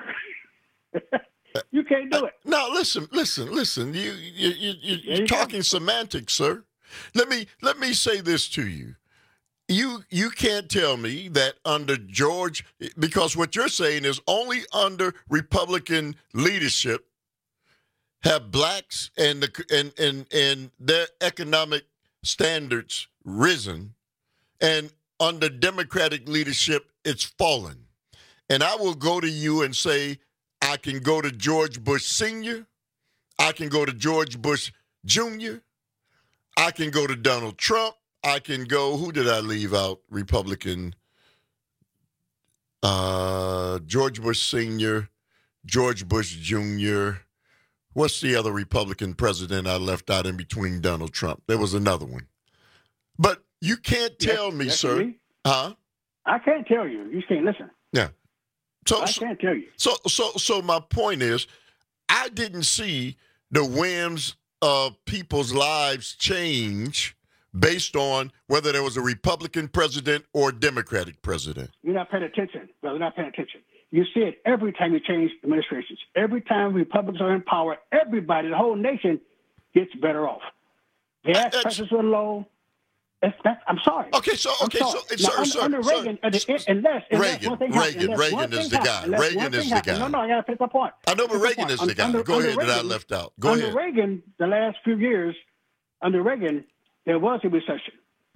You can't do it. No, listen, listen, listen. You you you, you you're talking semantics, sir. Let me let me say this to you. You you can't tell me that under George, because what you're saying is only under Republican leadership have blacks and the and and and their economic standards risen, and under Democratic leadership it's fallen. And I will go to you and say, I can go to George Bush Senior, I can go to George Bush Junior, I can go to Donald Trump, I can go, who did I leave out? Republican, uh, George Bush Senior, George Bush Junior What's the other Republican president I left out in between Donald Trump? There was another one. But you can't tell Yes, me, yes, sir. me? Huh? I can't tell you. You just can't listen. Yeah. So, I so- can't tell you. So, so, so my point is, I didn't see the whims of people's lives change based on whether there was a Republican president or a Democratic president. You're not paying attention, brother. You're not paying attention. You see it every time you change administrations. Every time Republicans are in power, everybody, the whole nation gets better off. Gas prices are low. It's, that's, I'm sorry. Okay, so I'm okay, sorry. so Now, sir, under, sir, under sir, Reagan, at the end, unless, unless Reagan, one thing happens, Reagan, unless one Reagan thing is the happens, guy. unless Reagan one is thing the happens. guy. No, no, I got to finish my point. I know, but Finish my Reagan point. is the Un- guy. under- Go under ahead, that I Reagan- left out. Go under ahead. Reagan, the last few years, under Reagan, there was a recession.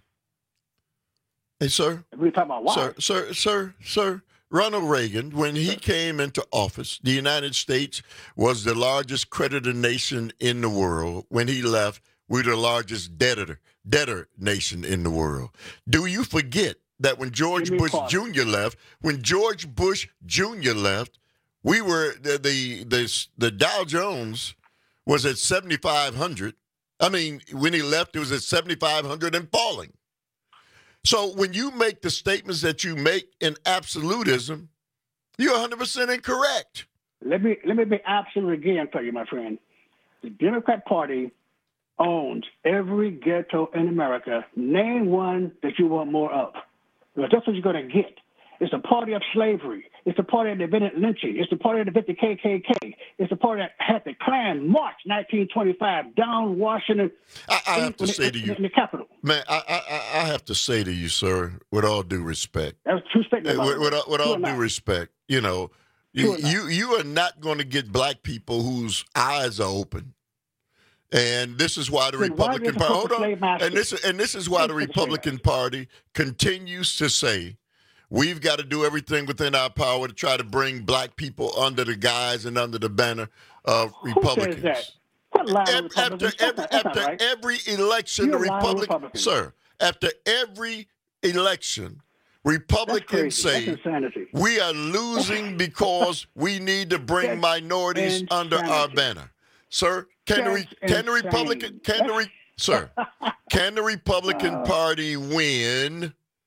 Hey, sir. We talk about why. Sir, sir, sir, sir. Ronald Reagan, when he came into office, the United States was the largest creditor nation in the world. When he left, we were the largest debtor, debtor nation in the world. Do you forget that when George Give me a Bush pause. Junior left, when George Bush Junior left, we were the the the, the Dow Jones was at seventy-five hundred. I mean, when he left, it was at seventy-five hundred and falling. So when you make the statements that you make in absolutism, you're one hundred percent incorrect. Let me let me be absolute again for you, my friend. The Democrat Party owns every ghetto in America. Name one that you want more of. Because that's what you're going to get. It's the party of slavery. It's the party that invented lynching. It's the party that invented the K K K. It's the party that had the Klan march nineteen twenty-five down Washington. I, I have to in, say in, to you, in the Capitol. man, I, I I have to say to you, sir, with all due respect, That was true statement. with, with, all- with all True or due not? respect, you know, True you, or not? you you are not going to get black people whose eyes are open. And this is why the Then why Republican did the Party, hold on, slave masters- and this and this is why the Let's say Republican Party continues to say we've got to do everything within our power to try to bring black people under the guise and under the banner of Republicans. Who says that? What lie Af- Republicans? After That's every, not- that's not after right. every election, the You're a lying Republic, Republican. sir, after every election, Republicans crazy. say That's insanity. we are losing because we need to bring That's minorities under our insanity. banner. Sir, can the, re- That's can the Republican, insane. can the, re- sir, can the Republican Uh. Party win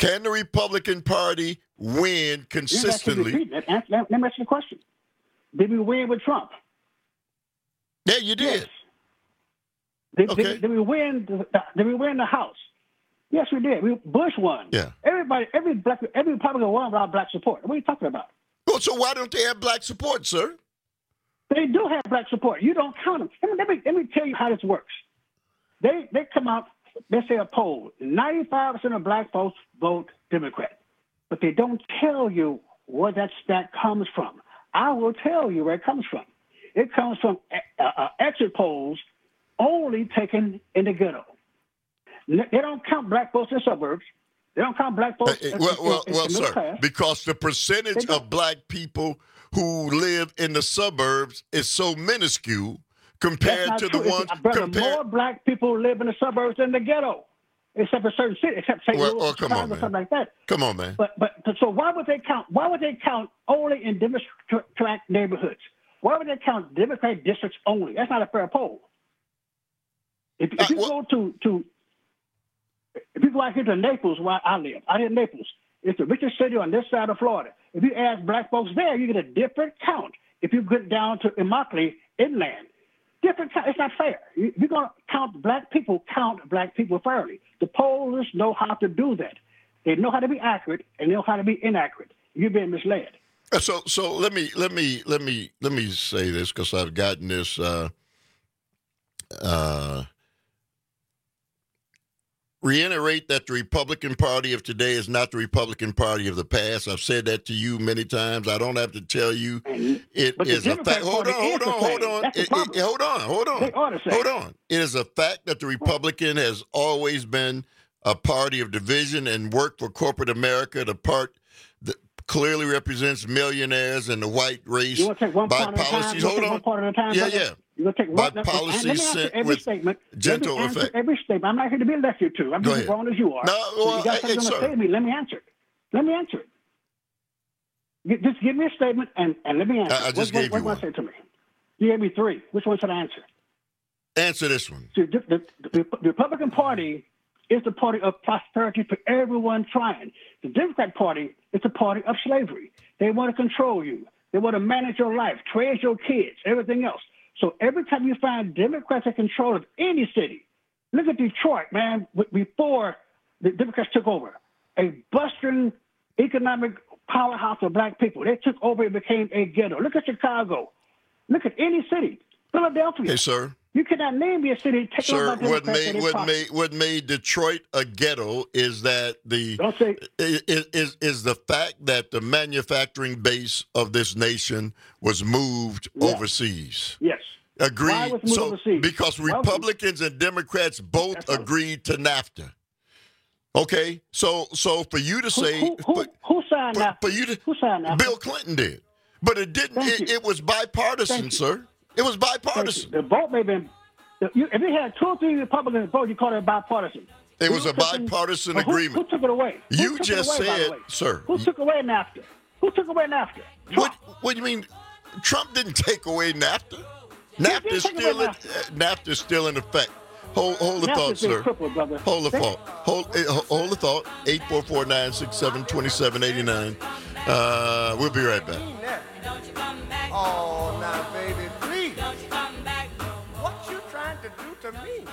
Can the Republican Party win consistently? Let, let, let me ask you a question. Did we win with Trump? Yeah, you did. Yes. Did, Okay. did, did we win? The, did we win the House? Yes, we did. We, Bush won. Yeah. Everybody, every black, every Republican won without black support. What are you talking about? Well, so why don't they have black support, sir? They do have black support. You don't count them. Let me, let me, let me tell you how this works. They they come out, they say a poll, ninety-five percent of black folks vote Democrat. But they don't tell you where that stat comes from. I will tell you where it comes from. It comes from uh, uh, exit polls only taken in the ghetto. They don't count black folks in suburbs. They don't count black folks Uh, in, well, well, in, in well the middle sir, class. because the percentage of black people who live in the suburbs is so minuscule compared That's to not the true. ones. It's- brother, compared, more black people live in the suburbs than the ghetto, except for certain cities, except Saint Well, Louis, oh, come Chicago, on, man. something like that. Come on, man. But but so why would they count? Why would they count only in Democrat neighborhoods? Why would they count Democrat districts only? That's not a fair poll. If, if you go to to if you go out here to Naples, where I live, out here in Naples, it's the richest city on this side of Florida. If you ask black folks there, you get a different count. If you get down to Immokalee inland, different count. It's not fair. You- You're going to count black people, count black people fairly. The pollers know how to do that. They know how to be accurate and they know how to be inaccurate. You're being misled. Uh, So, so let me let me let me let me say this because I've gotten this. Uh, uh, reiterate that the Republican Party of today is not the Republican Party of the past. I've said that to you many times. I don't have to tell you. It But the is a Democrat fact. Hold on, Party is hold the on, hold same. on. That's the It- it- problem. hold on, hold on. They are the same. Hold on. It is a fact that the Republican has always been a party of division and worked for corporate America, the part that clearly represents millionaires and the white race You want to take one by part at a time? policies. You Hold want to take on. one part at a time? Yeah, brother? yeah. You want to take By one, let me policies answer sent every with statement. gentle let me answer effect. every statement. I'm not here to be lectured to. I'm Go just as ahead. grown as you are. No, So well, you got hey, something hey, to sir. say to me. Let me answer it. Let me answer it. G- Just give me a statement and, and let me answer. I- I it. just what, gave what, you what do I say to me? You gave me three. Which one should I answer? Answer this one. See, the, the, the, the Republican Party is the party of prosperity for everyone trying. The Democrat Party is the party of slavery. They want to control you. They want to manage your life, trade your kids, everything else. So every time you find Democrats in control of any city, look at Detroit, man, w- before the Democrats took over, a bustling economic powerhouse of black people. They took over and became a ghetto. Look at Chicago. Look at any city. Philadelphia. Hey, sir. You cannot name me a city taken Sir, over by what Democrats. made and they what prosper. made what made Detroit a ghetto is that the Don't say- is, is is the fact that the manufacturing base of this nation was moved Yeah. overseas. Yes. Agreed. Why was it moved so overseas? because Why was it- Republicans and Democrats both agreed to NAFTA. Okay, so so for you to say Who, who, who signed for, that? for you to Who signed that? Bill Clinton did, but it didn't. Thank It, you. it was bipartisan, Thank you. sir. It was bipartisan. The vote may have been. You, if you had two or three Republicans vote, you call it bipartisan. It was a Bill Clinton- bipartisan Well, who, agreement. Who took it away? Who You took just it away, by the said, way? sir. Who took away NAFTA? Who took away NAFTA? What, what do you mean? Trump didn't take away NAFTA. NAFTA did is take still away in, uh, NAFTA is still in effect. Hold, hold the NAFTA's thought, been sir. crippled, brother. Hold the They- thought. Hold, eh, ho- hold the thought. eight four four, nine six seven, two seven eight nine. Uh, we'll be right back. Oh, now, baby, please. What you trying to do to me?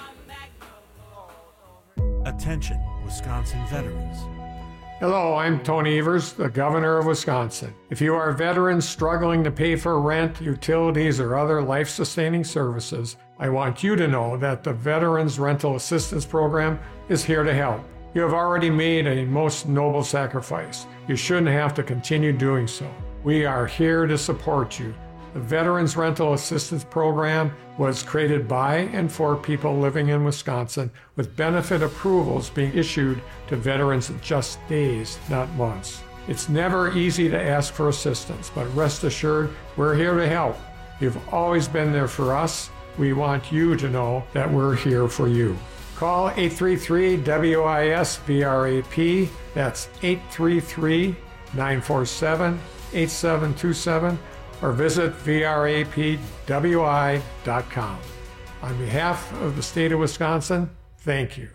Attention, Wisconsin veterans. Hello, I'm Tony Evers, the governor of Wisconsin. If you are a veteran struggling to pay for rent, utilities, or other life-sustaining services, I want you to know that the Veterans Rental Assistance Program is here to help. You have already made a most noble sacrifice. You shouldn't have to continue doing so. We are here to support you. The Veterans Rental Assistance Program was created by and for people living in Wisconsin, with benefit approvals being issued to veterans in just days, not months. It's never easy to ask for assistance, but rest assured, we're here to help. You've always been there for us. We want you to know that we're here for you. Call eight three three W I S V R A P. That's eight three three, nine four seven, eight seven two seven. or visit V R A P W I dot com. On behalf of the state of Wisconsin, thank you.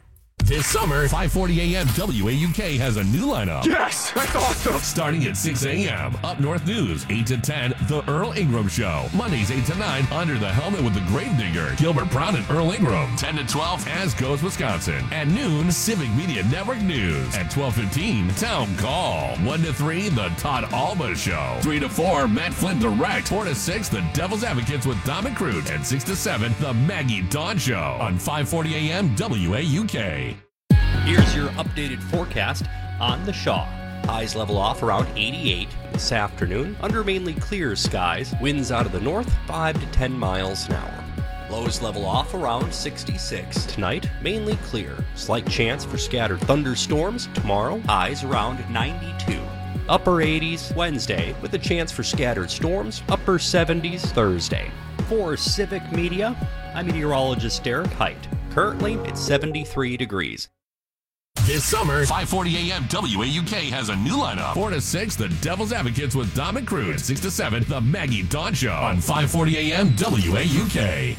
This summer, five forty a.m. W A U K has a new lineup. Yes, that's awesome. Starting at six a.m. Up North News, eight to ten, The Earl Ingram Show. Mondays, eight to nine, Under the Helmet with the Gravedigger. Gilbert Brown and Earl Ingram. ten to twelve, As Goes Wisconsin. At noon, Civic Media Network News. At twelve fifteen, Town Call. one to three, The Todd Alba Show. three to four, Matt Flynn Direct. four to six, The Devil's Advocates with Dom and Crute. And six to seven, The Maggie Dawn Show. On five forty a.m. W A U K. Here's your updated forecast on the Shaw. Highs level off around eighty-eight this afternoon under mainly clear skies. Winds out of the north five to ten miles an hour. Lows level off around sixty-six. Tonight, mainly clear. Slight chance for scattered thunderstorms. Tomorrow, highs around ninety-two. Upper eighties Wednesday with a chance for scattered storms. Upper seventies Thursday. For Civic Media, I'm meteorologist Derek Height. Currently, it's seventy-three degrees. This summer, five forty a.m. W A U K has a new lineup. four to six, The Devil's Advocates with Dom and Crute. six to seven, The Maggie Dawn Show. On five forty a.m. W A U K.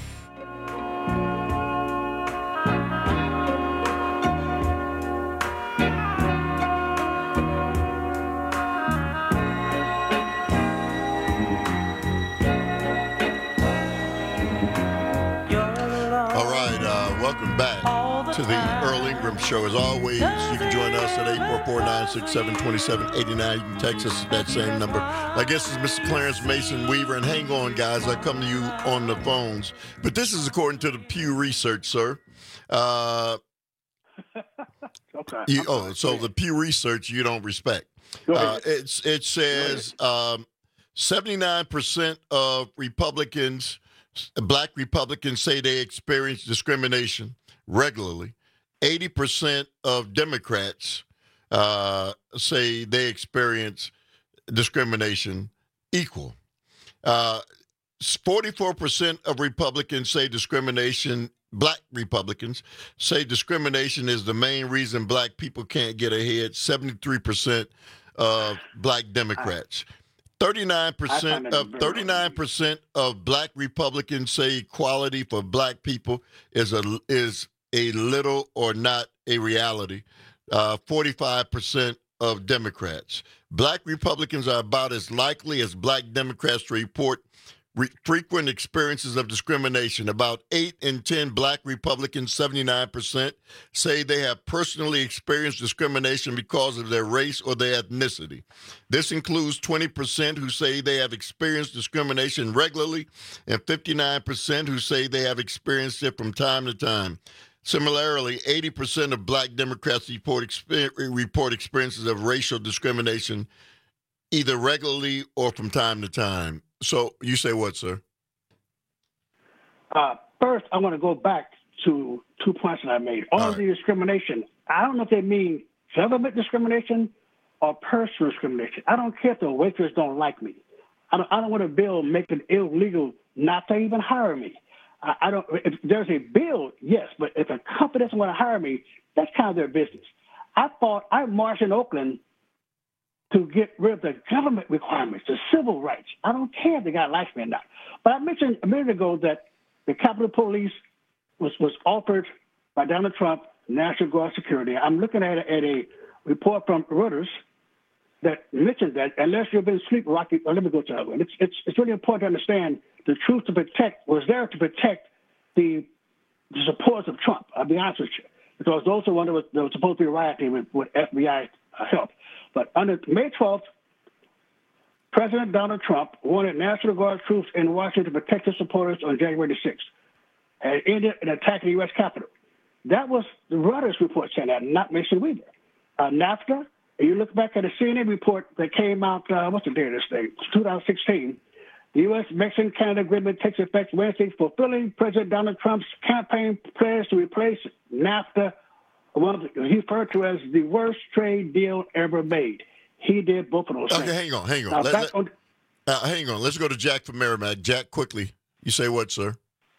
All right, uh, welcome back to the Earl Ingram Show. As always, you can join us at eight four four, nine six seven, two seven eight nine. You can text us at that same number. My guest is Mister Clarence Mason Weaver. And hang on, guys, I come to you on the phones. But this is according to the Pew Research, sir. Uh, okay. you, oh, so the Pew Research you don't respect. Uh, it's, it says um, seventy-nine percent of Republicans, black Republicans, say they experience discrimination regularly. eighty percent of Democrats uh, say they experience discrimination equal. Uh, forty-four percent of Republicans say discrimination, black Republicans, say discrimination is the main reason black people can't get ahead. seventy-three percent of black Democrats. thirty-nine percent of thirty-nine percent of black Republicans say equality for black people is a is a little or not a reality. Uh, forty-five percent of Democrats. Black Republicans are about as likely as black Democrats to report re- frequent experiences of discrimination. About eight in ten black Republicans, seventy-nine percent, say they have personally experienced discrimination because of their race or their ethnicity. This includes twenty percent who say they have experienced discrimination regularly and fifty-nine percent who say they have experienced it from time to time. Similarly, eighty percent of black Democrats report, exper- report experiences of racial discrimination either regularly or from time to time. So you say what, sir? Uh, first, I want to go back to two points that I made. All, All right. the discrimination, I don't know if they mean government discrimination or personal discrimination. I don't care if the waiters don't like me. I don't, I don't want a bill making it illegal not to even hire me. I, I don't. If there's a bill, yes, but if a company doesn't want to hire me, that's kind of their business. I thought I marched in Oakland to get rid of the government requirements, the civil rights. I don't care if the guy likes me or not. But I mentioned a minute ago that the Capitol Police was, was offered by Donald Trump National Guard security. I'm looking at, at a report from Reuters that mentioned that unless you've been sleepwalking, well, let me go to that one. It's, it's, it's really important to understand the truth to protect was there to protect the, the supporters of Trump. I'll be honest with you, because those are one that was, that was supposed to be rioting with, with F B I help. But on May twelfth, President Donald Trump wanted National Guard troops in Washington to protect his supporters on January the sixth, and ended an attack on the U S Capitol. That was the Reuters report saying that, not Mason Weaver. Uh, NAFTA, and you look back at the C N N report that came out, uh, what's the date of this thing? twenty sixteen. The U S Mexican Canada agreement takes effect Wednesday, fulfilling President Donald Trump's campaign pledge to replace NAFTA, one of the, he referred to as the worst trade deal ever made. He did both of those okay, things. hang on, hang on. Now, let, back let, on. Uh, hang on. Let's go to Jack from Merrimack. Jack, quickly. You say what, sir?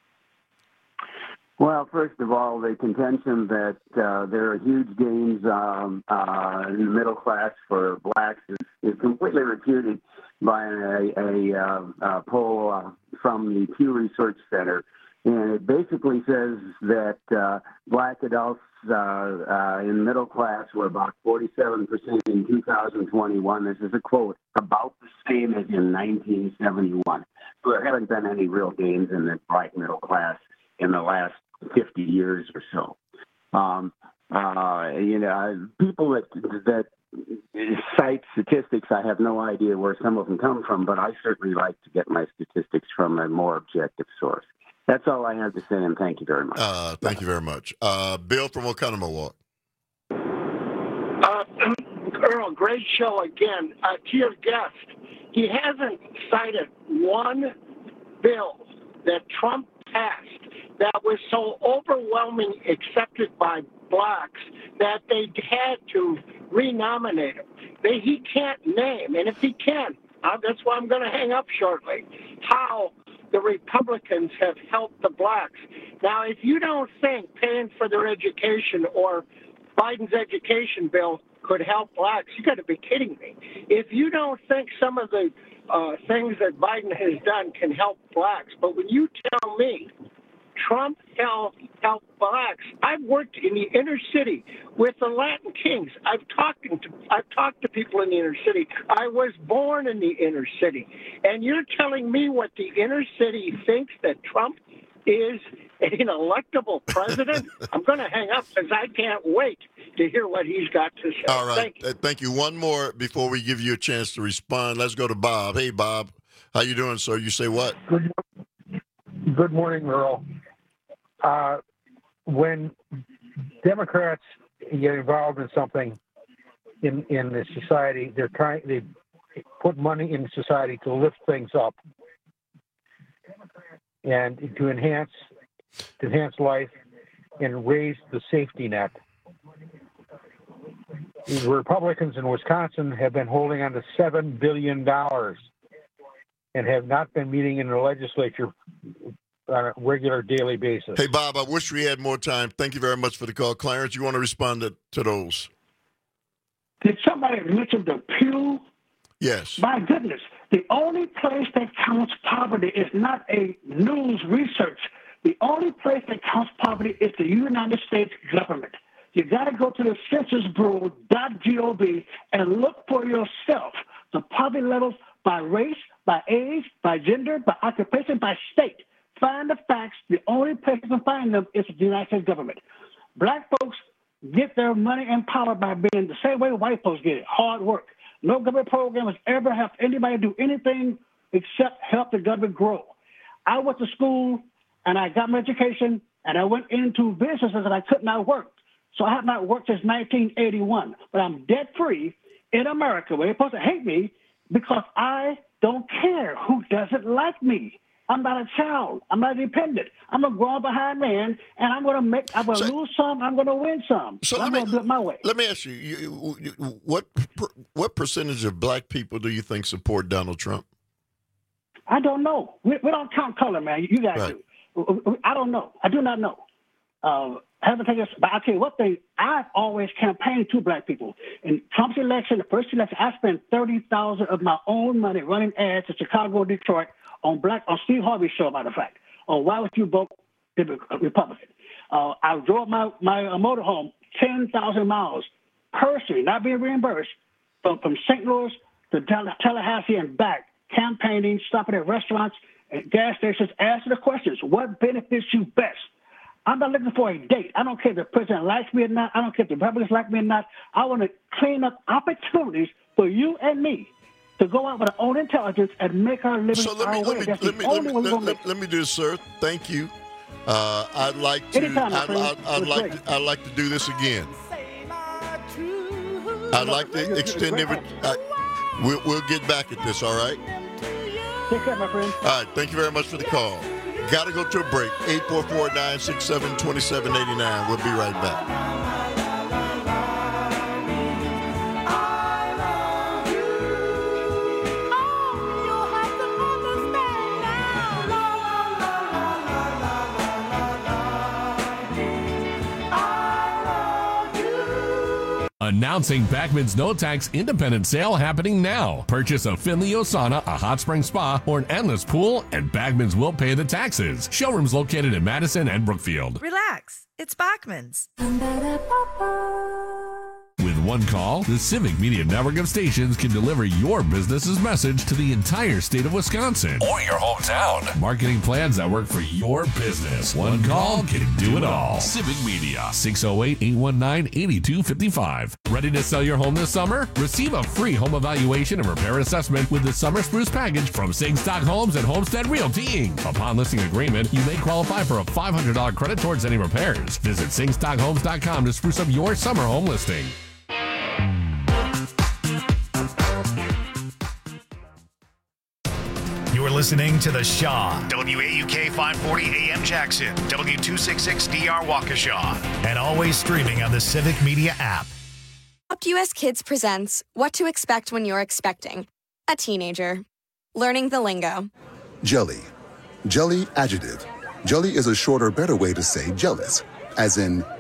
Well, first of all, the contention that uh, there are huge gains um, uh, in the middle class for blacks is, is completely refuted by a, a, uh, a poll uh, from the Pew Research Center. And it basically says that uh, black adults uh, uh, in middle class were about forty-seven percent in two thousand twenty-one. This is a quote, about the same as in nineteen seventy-one. So there haven't been any real gains in the black middle class in the last fifty years or so. Um, uh, you know, people that that cite statistics, I have no idea where some of them come from, but I certainly like to get my statistics from a more objective source. That's all I have to say, and thank you very much. Uh, thank you very much. Uh, Bill from Oconomowoc. Uh, Earl, great show again. Uh, to your guest, he hasn't cited one bill that Trump passed that was so overwhelming accepted by blacks that they had to renominate him. They, he can't name, and if he can, uh, that's why I'm going to hang up shortly, how the Republicans have helped the blacks. Now, if you don't think paying for their education or Biden's education bill could help blacks, you got to be kidding me. If you don't think some of the uh, things that Biden has done can help blacks, but when you tell me Trump helped help blacks, I've worked in the inner city with the Latin Kings. I've talked to I've talked to people in the inner city. I was born in the inner city, and you're telling me what the inner city thinks that Trump is an electable president? I'm going to hang up because I can't wait to hear what he's got to say. All right. Thank you. Uh, thank you. One more before we give you a chance to respond. Let's go to Bob. Hey, Bob. How you doing, sir? You say what? Good, good morning, Earl. Uh, when Democrats get involved in something in in the society, they're trying they put money in society to lift things up and to enhance to enhance life and raise the safety net. The Republicans in Wisconsin have been holding on to seven billion dollars and have not been meeting in the legislature on a regular daily basis. Hey, Bob, I wish we had more time. Thank you very much for the call. Clarence, you want to respond to, to those? Did somebody mention the Pew? Yes. My goodness, the only place that counts poverty is not a news research. The only place that counts poverty is the United States government. You got to go to the census bureau dot gov and look for yourself the poverty levels by race, by age, by gender, by occupation, by state. Find the facts. The only place you can find them is the United States government. Black folks get their money and power by being the same way white folks get it, hard work. No government program has ever helped anybody do anything except help the government grow. I went to school, and I got my education, and I went into businesses that I could not work. So I have not worked since nineteen eighty-one, but I'm debt-free in America, where they're supposed to hate me because I don't care who doesn't like me. I'm not a child. I'm not dependent. I'm a grown behind man, and I'm going to make. I'm going to lose some. I'm going to win some. So I'm let me, going to do it my way. Let me ask you, you, you what what percentage of black people do you think support Donald Trump? I don't know. We, we don't count color, man. You guys Right. do. I don't know. I do not know. Uh, haven't taken. But I tell you what thing. I've always campaigned to black people. In Trump's election, the first election, I spent thirty thousand of my own money running ads in Chicago, Detroit, on black on Steve Harvey's show, matter of fact, on why would you vote Republican? Uh, I drove my my uh, motorhome ten thousand miles personally, not being reimbursed, from from Saint Louis to Tall- Tallahassee and back, campaigning, stopping at restaurants and gas stations, asking the questions: what benefits you best? I'm not looking for a date. I don't care if the president likes me or not. I don't care if the Republicans like me or not. I want to clean up opportunities for you and me to go out with our own intelligence and make our living So let our me way. let me That's let the me let only me, way we're let, going to let, make let me do this, sir. Thank you. Uh, I'd like to. Anytime, my I'd, friend. I'd, I'd It's like. great. To, I'd like to do this again. I'd like to extend every. I, we'll, we'll get back at this. All right. Take care, my friend. All right. Thank you very much for the call. Got to go to a break. eight four four, nine six seven, two seven eight nine. We'll be right back. Announcing Backman's no tax independent sale happening now. Purchase a Finley Osana, a hot spring spa, or an endless pool, and Backman's will pay the taxes. Showrooms located in Madison and Brookfield. Relax, it's Bachman's. With one call, the Civic Media network of stations can deliver your business's message to the entire state of Wisconsin or your hometown. Marketing plans that work for your business. One call can do it all. Civic Media, six oh eight, eight one nine, eight two five five. Ready to sell your home this summer? Receive a free home evaluation and repair assessment with the Summer Spruce Package from Singstock Homes and Homestead Realty. Upon listing agreement, you may qualify for a five hundred dollars credit towards any repairs. Visit singstock homes dot com to spruce up your summer home listing. You're listening to The Shaw, W A U K five forty A M Jackson, W two sixty-six D R Waukesha, and always streaming on the Civic Media app. Adopt U S Kids presents What to Expect When You're Expecting a Teenager. Learning the lingo. Jelly. Jelly adjective. Jelly is a shorter, better way to say jealous, as in